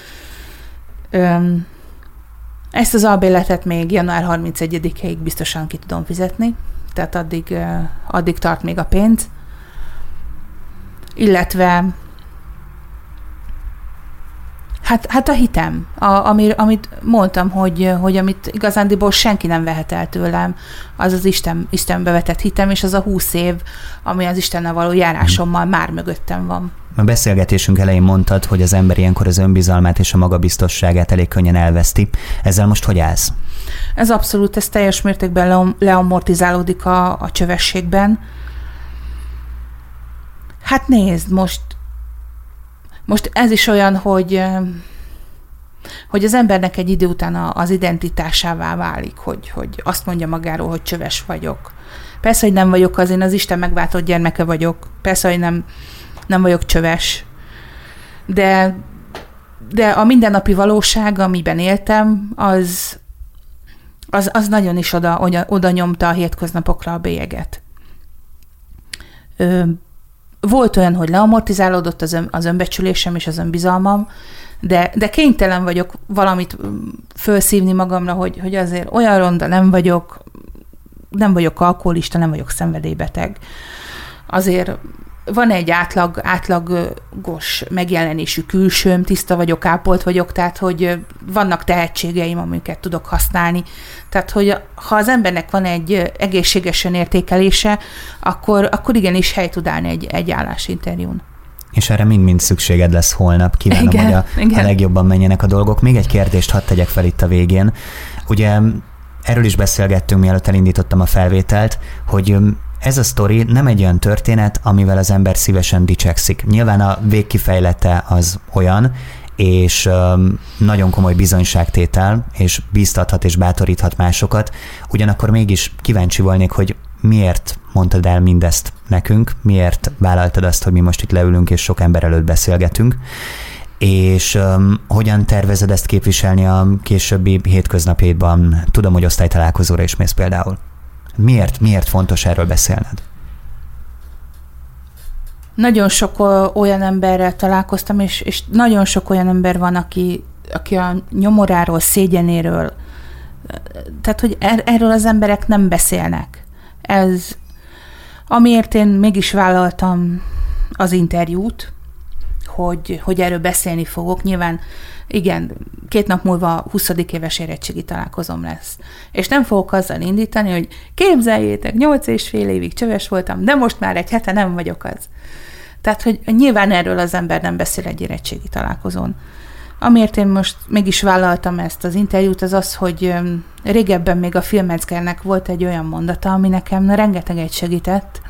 Speaker 4: Ö, ezt az albérletet még január harmincegyedikéig biztosan ki tudom fizetni, tehát addig, ö, addig tart még a pénz. Illetve Hát, hát a hitem, a, ami, amit mondtam, hogy, hogy amit igazándiból senki nem vehet el tőlem, az az Isten, Istenbe vetett hitem, és az a húsz év, ami az Istennel való járásommal hmm. már mögöttem van. A beszélgetésünk elején mondtad, hogy az ember ilyenkor az önbizalmát és a magabiztosságát elég könnyen elveszti. Ezzel most hogy állsz? Ez abszolút, ez teljes mértékben leamortizálódik a, a csövességben. Hát nézd, most Most ez is olyan, hogy, hogy az embernek egy idő után az identitásává válik, hogy, hogy azt mondja magáról, hogy csöves vagyok. Persze, hogy nem vagyok az, én az Isten megváltott gyermeke vagyok. Persze, hogy nem, nem vagyok csöves. De, de a mindennapi valóság, amiben éltem, az, az, az nagyon is oda, oda, oda nyomta a hétköznapokra a bélyeget. Ö, Volt olyan, hogy leamortizálódott az, ön, az önbecsülésem és az önbizalmam, de, de kénytelen vagyok valamit fölszívni magamra, hogy, hogy azért olyan ronda nem vagyok, nem vagyok alkoholista, nem vagyok szenvedélybeteg. Azért van egy átlag, átlagos megjelenésű külsőm, tiszta vagyok, ápolt vagyok, tehát hogy vannak tehetségeim, amiket tudok használni. Tehát, hogy ha az embernek van egy egészségesen értékelése, akkor, akkor igenis hely tud állni egy, egy állásinterjún. És erre mind-mind szükséged lesz holnap. Kívánom, igen, hogy a, a legjobban menjenek a dolgok. Még egy kérdést hadd tegyek fel itt a végén. Ugye erről is beszélgettünk, mielőtt elindítottam a felvételt, hogy ez a sztori nem egy olyan történet, amivel az ember szívesen dicsekszik. Nyilván a végkifejlete az olyan, és um, nagyon komoly bizonyságtétel, és bíztathat és bátoríthat másokat. Ugyanakkor mégis kíváncsi volnék, hogy miért mondtad el mindezt nekünk, miért vállaltad azt, hogy mi most itt leülünk és sok ember előtt beszélgetünk, és um, hogyan tervezed ezt képviselni a későbbi hétköznapjaidban? Tudom, hogy osztálytalálkozóra is mész például. Miért, miért fontos erről beszélned? Nagyon sok olyan emberrel találkoztam, és, és nagyon sok olyan ember van, aki, aki a nyomoráról, szégyenéről, tehát, hogy er, erről az emberek nem beszélnek. Ez, amiért én mégis vállaltam az interjút, hogy, hogy erről beszélni fogok. Nyilván, igen, két nap múlva huszadik éves érettségi találkozom lesz. És nem fogok azzal indítani, hogy képzeljétek, nyolc és fél évig csöves voltam, de most már egy hete nem vagyok az. Tehát, hogy nyilván erről az ember nem beszél egy érettségi találkozón. Amiért én most mégis vállaltam ezt az interjút, az az, hogy régebben még a Filmetzgernek volt egy olyan mondata, ami nekem rengeteget segített,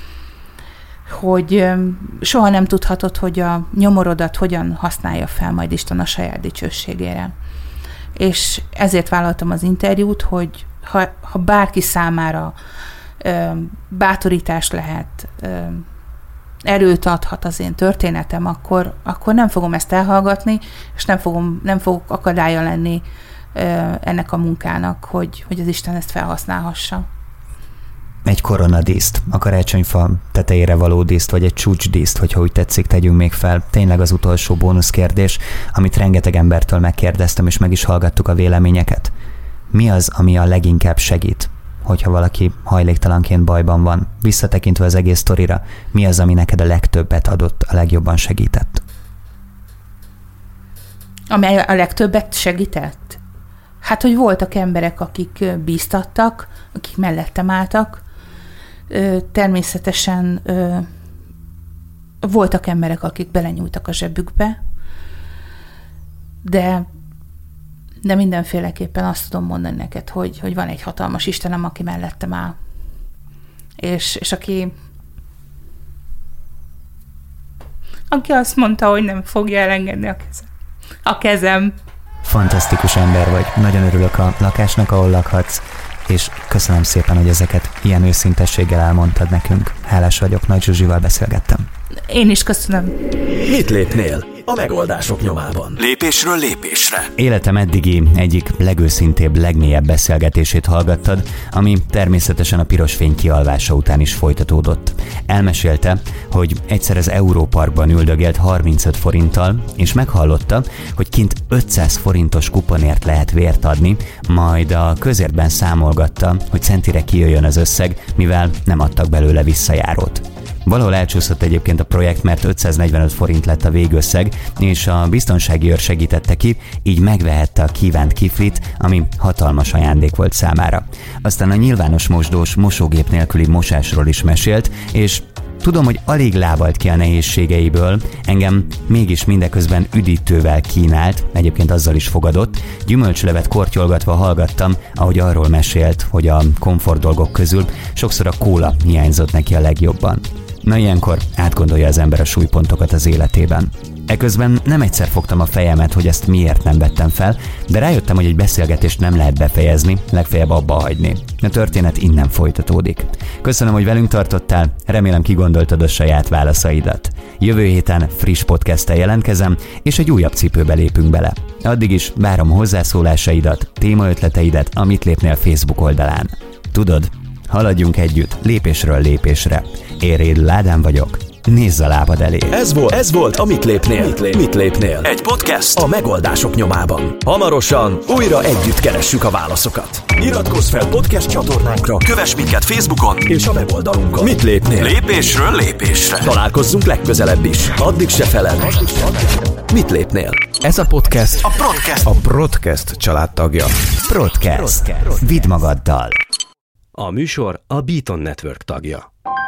Speaker 4: hogy soha nem tudhatod, hogy a nyomorodat hogyan használja fel majd Isten a saját dicsőségére. És ezért vállaltam az interjút, hogy ha, ha bárki számára ö, bátorítás lehet, ö, erőt adhat az én történetem, akkor, akkor nem fogom ezt elhallgatni, és nem, fogom, nem fogok akadálya lenni ö, ennek a munkának, hogy, hogy az Isten ezt felhasználhassa. Egy koronadíszt, a karácsonyfa tetejére való díszt, vagy egy csúcsdíszt, hogyha úgy tetszik, tegyünk még fel. Tényleg az utolsó bónuszkérdés, amit rengeteg embertől megkérdeztem, és meg is hallgattuk a véleményeket. Mi az, ami a leginkább segít,
Speaker 3: hogyha valaki hajléktalanként bajban van, visszatekintve az egész sztorira, mi az, ami neked a legtöbbet adott, a legjobban segített?
Speaker 4: Ami a legtöbbet segített? Hát, hogy voltak emberek, akik bíztattak, akik mellettem álltak. Természetesen voltak emberek, akik belenyúltak a zsebükbe, de, de mindenféleképpen azt tudom mondani neked, hogy, hogy van egy hatalmas Istenem, aki mellettem áll. És, és aki, aki azt mondta, hogy nem fogja elengedni a kezem. A kezem.
Speaker 3: Fantasztikus ember vagy. Nagyon örülök a lakásnak, ahol lakhatsz, és köszönöm szépen, hogy ezeket ilyen őszintességgel elmondtad nekünk. Hálás vagyok, Nagy Zsuzsival beszélgettem.
Speaker 4: Én is köszönöm.
Speaker 2: Mit lépnél a megoldások nyomában? Lépésről lépésre.
Speaker 3: Életem eddigi egyik legőszintébb, legmélyebb beszélgetését hallgattad, ami természetesen a piros fény kialvása után is folytatódott. Elmesélte, hogy egyszer az Európarkban üldögélt harmincöt forinttal, és meghallotta, hogy kint ötszáz forintos kuponért lehet vért adni, majd a közértben számolgatta, hogy centire kijöjjön az összeg, mivel nem adtak belőle visszajárót. Valahol elcsúszott egyébként a projekt, mert ötszáznegyvenöt forint lett a végösszeg, és a biztonsági őr segítette ki, így megvehette a kívánt kiflit, ami hatalmas ajándék volt számára. Aztán a nyilvános mosdós mosógép nélküli mosásról is mesélt, és tudom, hogy alig lábalt ki a nehézségeiből, engem mégis mindeközben üdítővel kínált, egyébként azzal is fogadott, gyümölcslevet kortyolgatva hallgattam, ahogy arról mesélt, hogy a komfort dolgok közül sokszor a kóla hiányzott neki a legjobban. Na ilyenkor átgondolja az ember a súlypontokat az életében. Eközben nem egyszer fogtam a fejemet, hogy ezt miért nem vettem fel, de rájöttem, hogy egy beszélgetést nem lehet befejezni, legfeljebb abba hagyni. A történet innen folytatódik. Köszönöm, hogy velünk tartottál, remélem kigondoltad a saját válaszaidat. Jövő héten friss podcasttel jelentkezem, és egy újabb cipőbe lépünk bele. Addig is várom hozzászólásaidat, témaötleteidet a Mit lépnél Facebook oldalán. Tudod, haladjunk együtt, lépésről lépésre. Én Rédl Ádám vagyok. Nézz a lábad elé.
Speaker 2: Ez volt, ez volt a Mit lépnél? Mit, lép, Mit lépnél? Egy podcast a megoldások nyomában. Hamarosan újra együtt keressük a válaszokat. Iratkozz fel podcast csatornánkra, kövess minket Facebookon és a weboldalunkon. Mit lépnél? Lépésről lépésre. Találkozzunk legközelebb is. Addig se feled. Mit lépnél?
Speaker 1: Ez a podcast
Speaker 2: a Broadcast,
Speaker 1: a Broadcast családtagja.
Speaker 3: Broadcast. Vidd magaddal.
Speaker 11: A műsor a Beaton Network tagja.